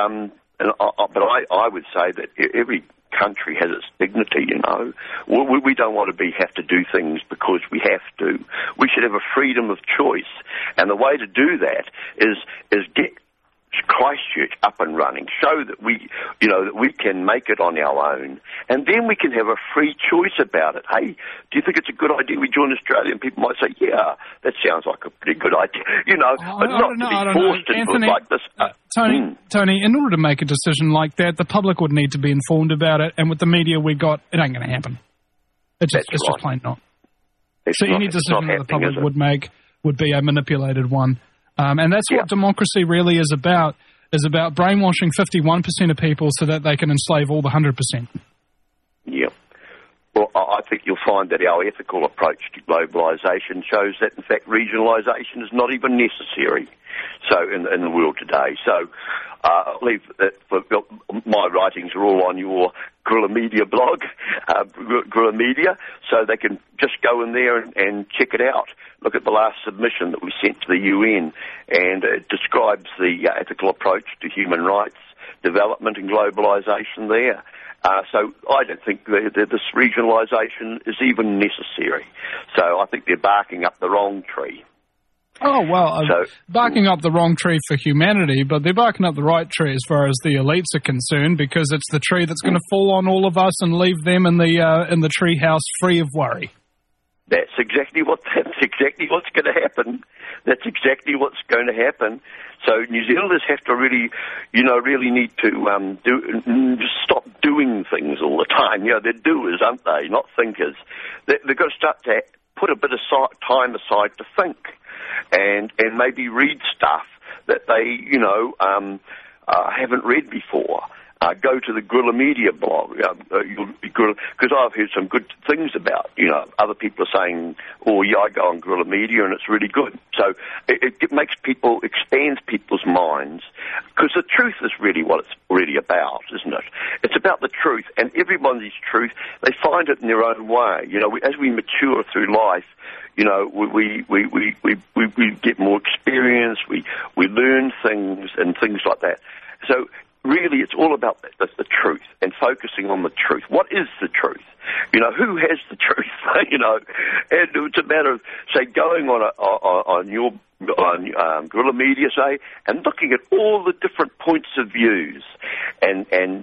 But I would say that every country has its dignity, We don't want to have to do things because we have to. We should have a freedom of choice. And the way to do that is get Christchurch up and running, show that we can make it on our own, and then we can have a free choice about it. Hey, do you think it's a good idea we join Australia? And people might say, yeah, that sounds like a pretty good idea, but not to be forced into it like this. Tony, in order to make a decision like that, the public would need to be informed about it, and with the media we got, it ain't going to happen. It's just plain not. Any decision that the public would make would be a manipulated one. And that's what democracy really is about brainwashing 51% of people so that they can enslave all the 100%. Yeah. Well, I think you'll find that our ethical approach to globalisation shows that, in fact, regionalisation is not even necessary. So, in the world today. So, I believe that my writings are all on your Guerrilla Media blog, Guerrilla Media, so they can just go in there and check it out. Look at the last submission that we sent to the UN, and it describes the ethical approach to human rights, development and globalisation there. So I don't think this regionalisation is even necessary. So I think they're barking up the wrong tree. Oh, well, barking up the wrong tree for humanity, but they're barking up the right tree as far as the elites are concerned, because it's the tree that's going to fall on all of us and leave them in the tree house free of worry. That's exactly what's going to happen. That's exactly what's going to happen. So New Zealanders have to really need to stop doing things all the time. They're doers, aren't they? Not thinkers. They've got to start to put a bit of time aside to think, and maybe read stuff that they haven't read before. Go to the Guerrilla Media blog, because I've heard some good things about, other people are saying, oh, yeah, I go on Guerrilla Media and it's really good. So it makes people, expands people's minds, because the truth is really what it's really about, isn't it? It's about the truth, and everybody's truth, they find it in their own way. As we mature through life, we get more experience, we learn things and things like that. So really, it's all about the truth and focusing on the truth. What is the truth? Who has the truth? And it's a matter of, say, going on your Guerrilla Media, say, and looking at all the different points of views, and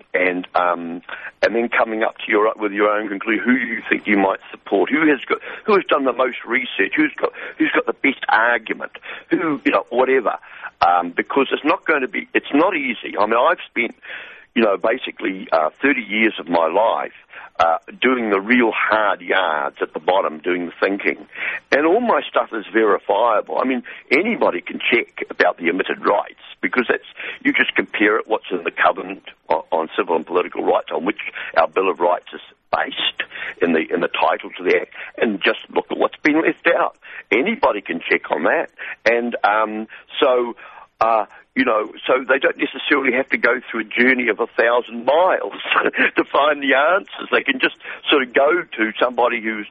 then coming up to with your own conclusion. Who you think you might support? Who has done the most research? Who's got the best argument? Whatever. Because it's not easy. I mean, I've spent, basically 30 years of my life doing the real hard yards at the bottom, doing the thinking. And all my stuff is verifiable. I mean, anybody can check about the omitted rights, because you just compare it, what's in the Covenant on Civil and Political Rights, on which our Bill of Rights is based in the title to the Act, and just look at what's been left out. Anybody can check on that. And so they don't necessarily have to go through a journey of 1,000 miles to find the answers. They can just sort of go to somebody whose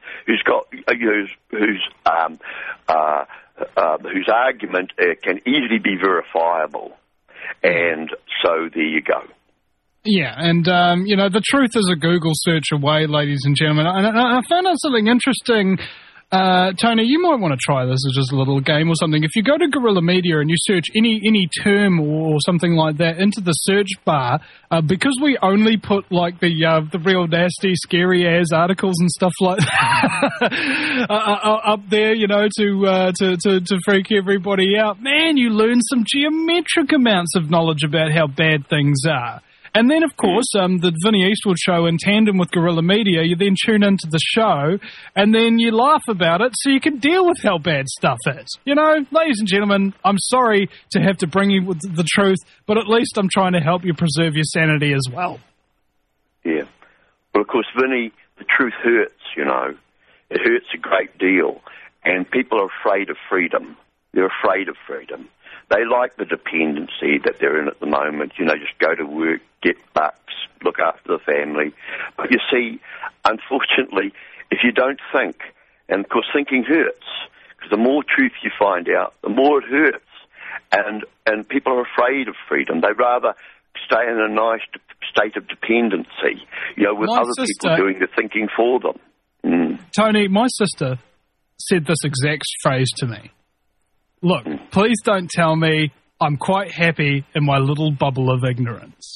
argument can easily be verifiable. And so there you go. Yeah, and, the truth is a Google search away, ladies and gentlemen. And I found out something interesting. Tony, you might want to try this as just a little game or something. If you go to Guerrilla Media and you search any term or something like that into the search bar, because we only put like the real nasty, scary ass articles and stuff like that up there, to freak everybody out. Man, you learn some geometric amounts of knowledge about how bad things are. And then, of course, the Vinnie Eastwood Show in tandem with Guerrilla Media, you then tune into the show, and then you laugh about it so you can deal with how bad stuff is. Ladies and gentlemen, I'm sorry to have to bring you the truth, but at least I'm trying to help you preserve your sanity as well. Yeah. Well, of course, Vinnie, the truth hurts, It hurts a great deal. And people are afraid of freedom. They're afraid of freedom. They like the dependency that they're in at the moment. Just go to work, get bucks, look after the family. But you see, unfortunately, if you don't think, and of course thinking hurts, because the more truth you find out, the more it hurts. And people are afraid of freedom. They'd rather stay in a nice state of dependency, with other people doing the thinking for them. Mm. Tony, my sister said this exact phrase to me. Look, please don't tell me I'm quite happy in my little bubble of ignorance.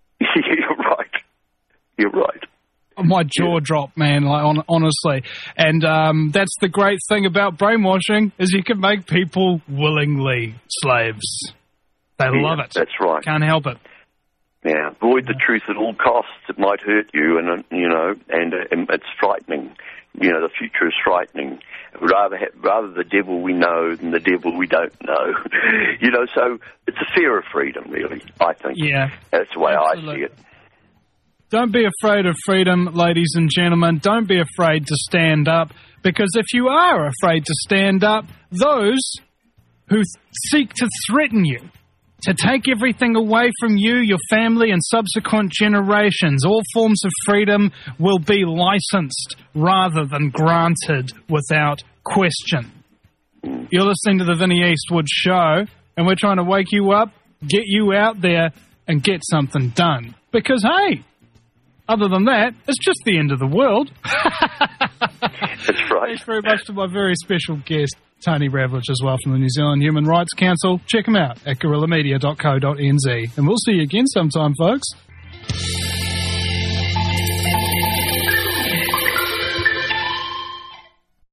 You're right. My jaw dropped, man, honestly. And that's the great thing about brainwashing, is you can make people willingly slaves. They love it. That's right. Can't help it. Yeah, avoid the truth at all costs. It might hurt you, and it's frightening. The future is frightening. Rather the devil we know than the devil we don't know. So it's a fear of freedom, really, I think. Yeah. That's the way absolutely. I see it. Don't be afraid of freedom, ladies and gentlemen. Don't be afraid to stand up, because if you are afraid to stand up, those who seek to threaten you, to take everything away from you, your family, and subsequent generations, all forms of freedom will be licensed rather than granted without question. You're listening to the Vinnie Eastwood Show, and we're trying to wake you up, get you out there, and get something done. Because, hey, other than that, it's just the end of the world. That's right. Thanks very much to my very special guest, Tony Ravlich, as well, from the New Zealand Human Rights Council. Check him out at guerrillamedia.co.nz. And we'll see you again sometime, folks.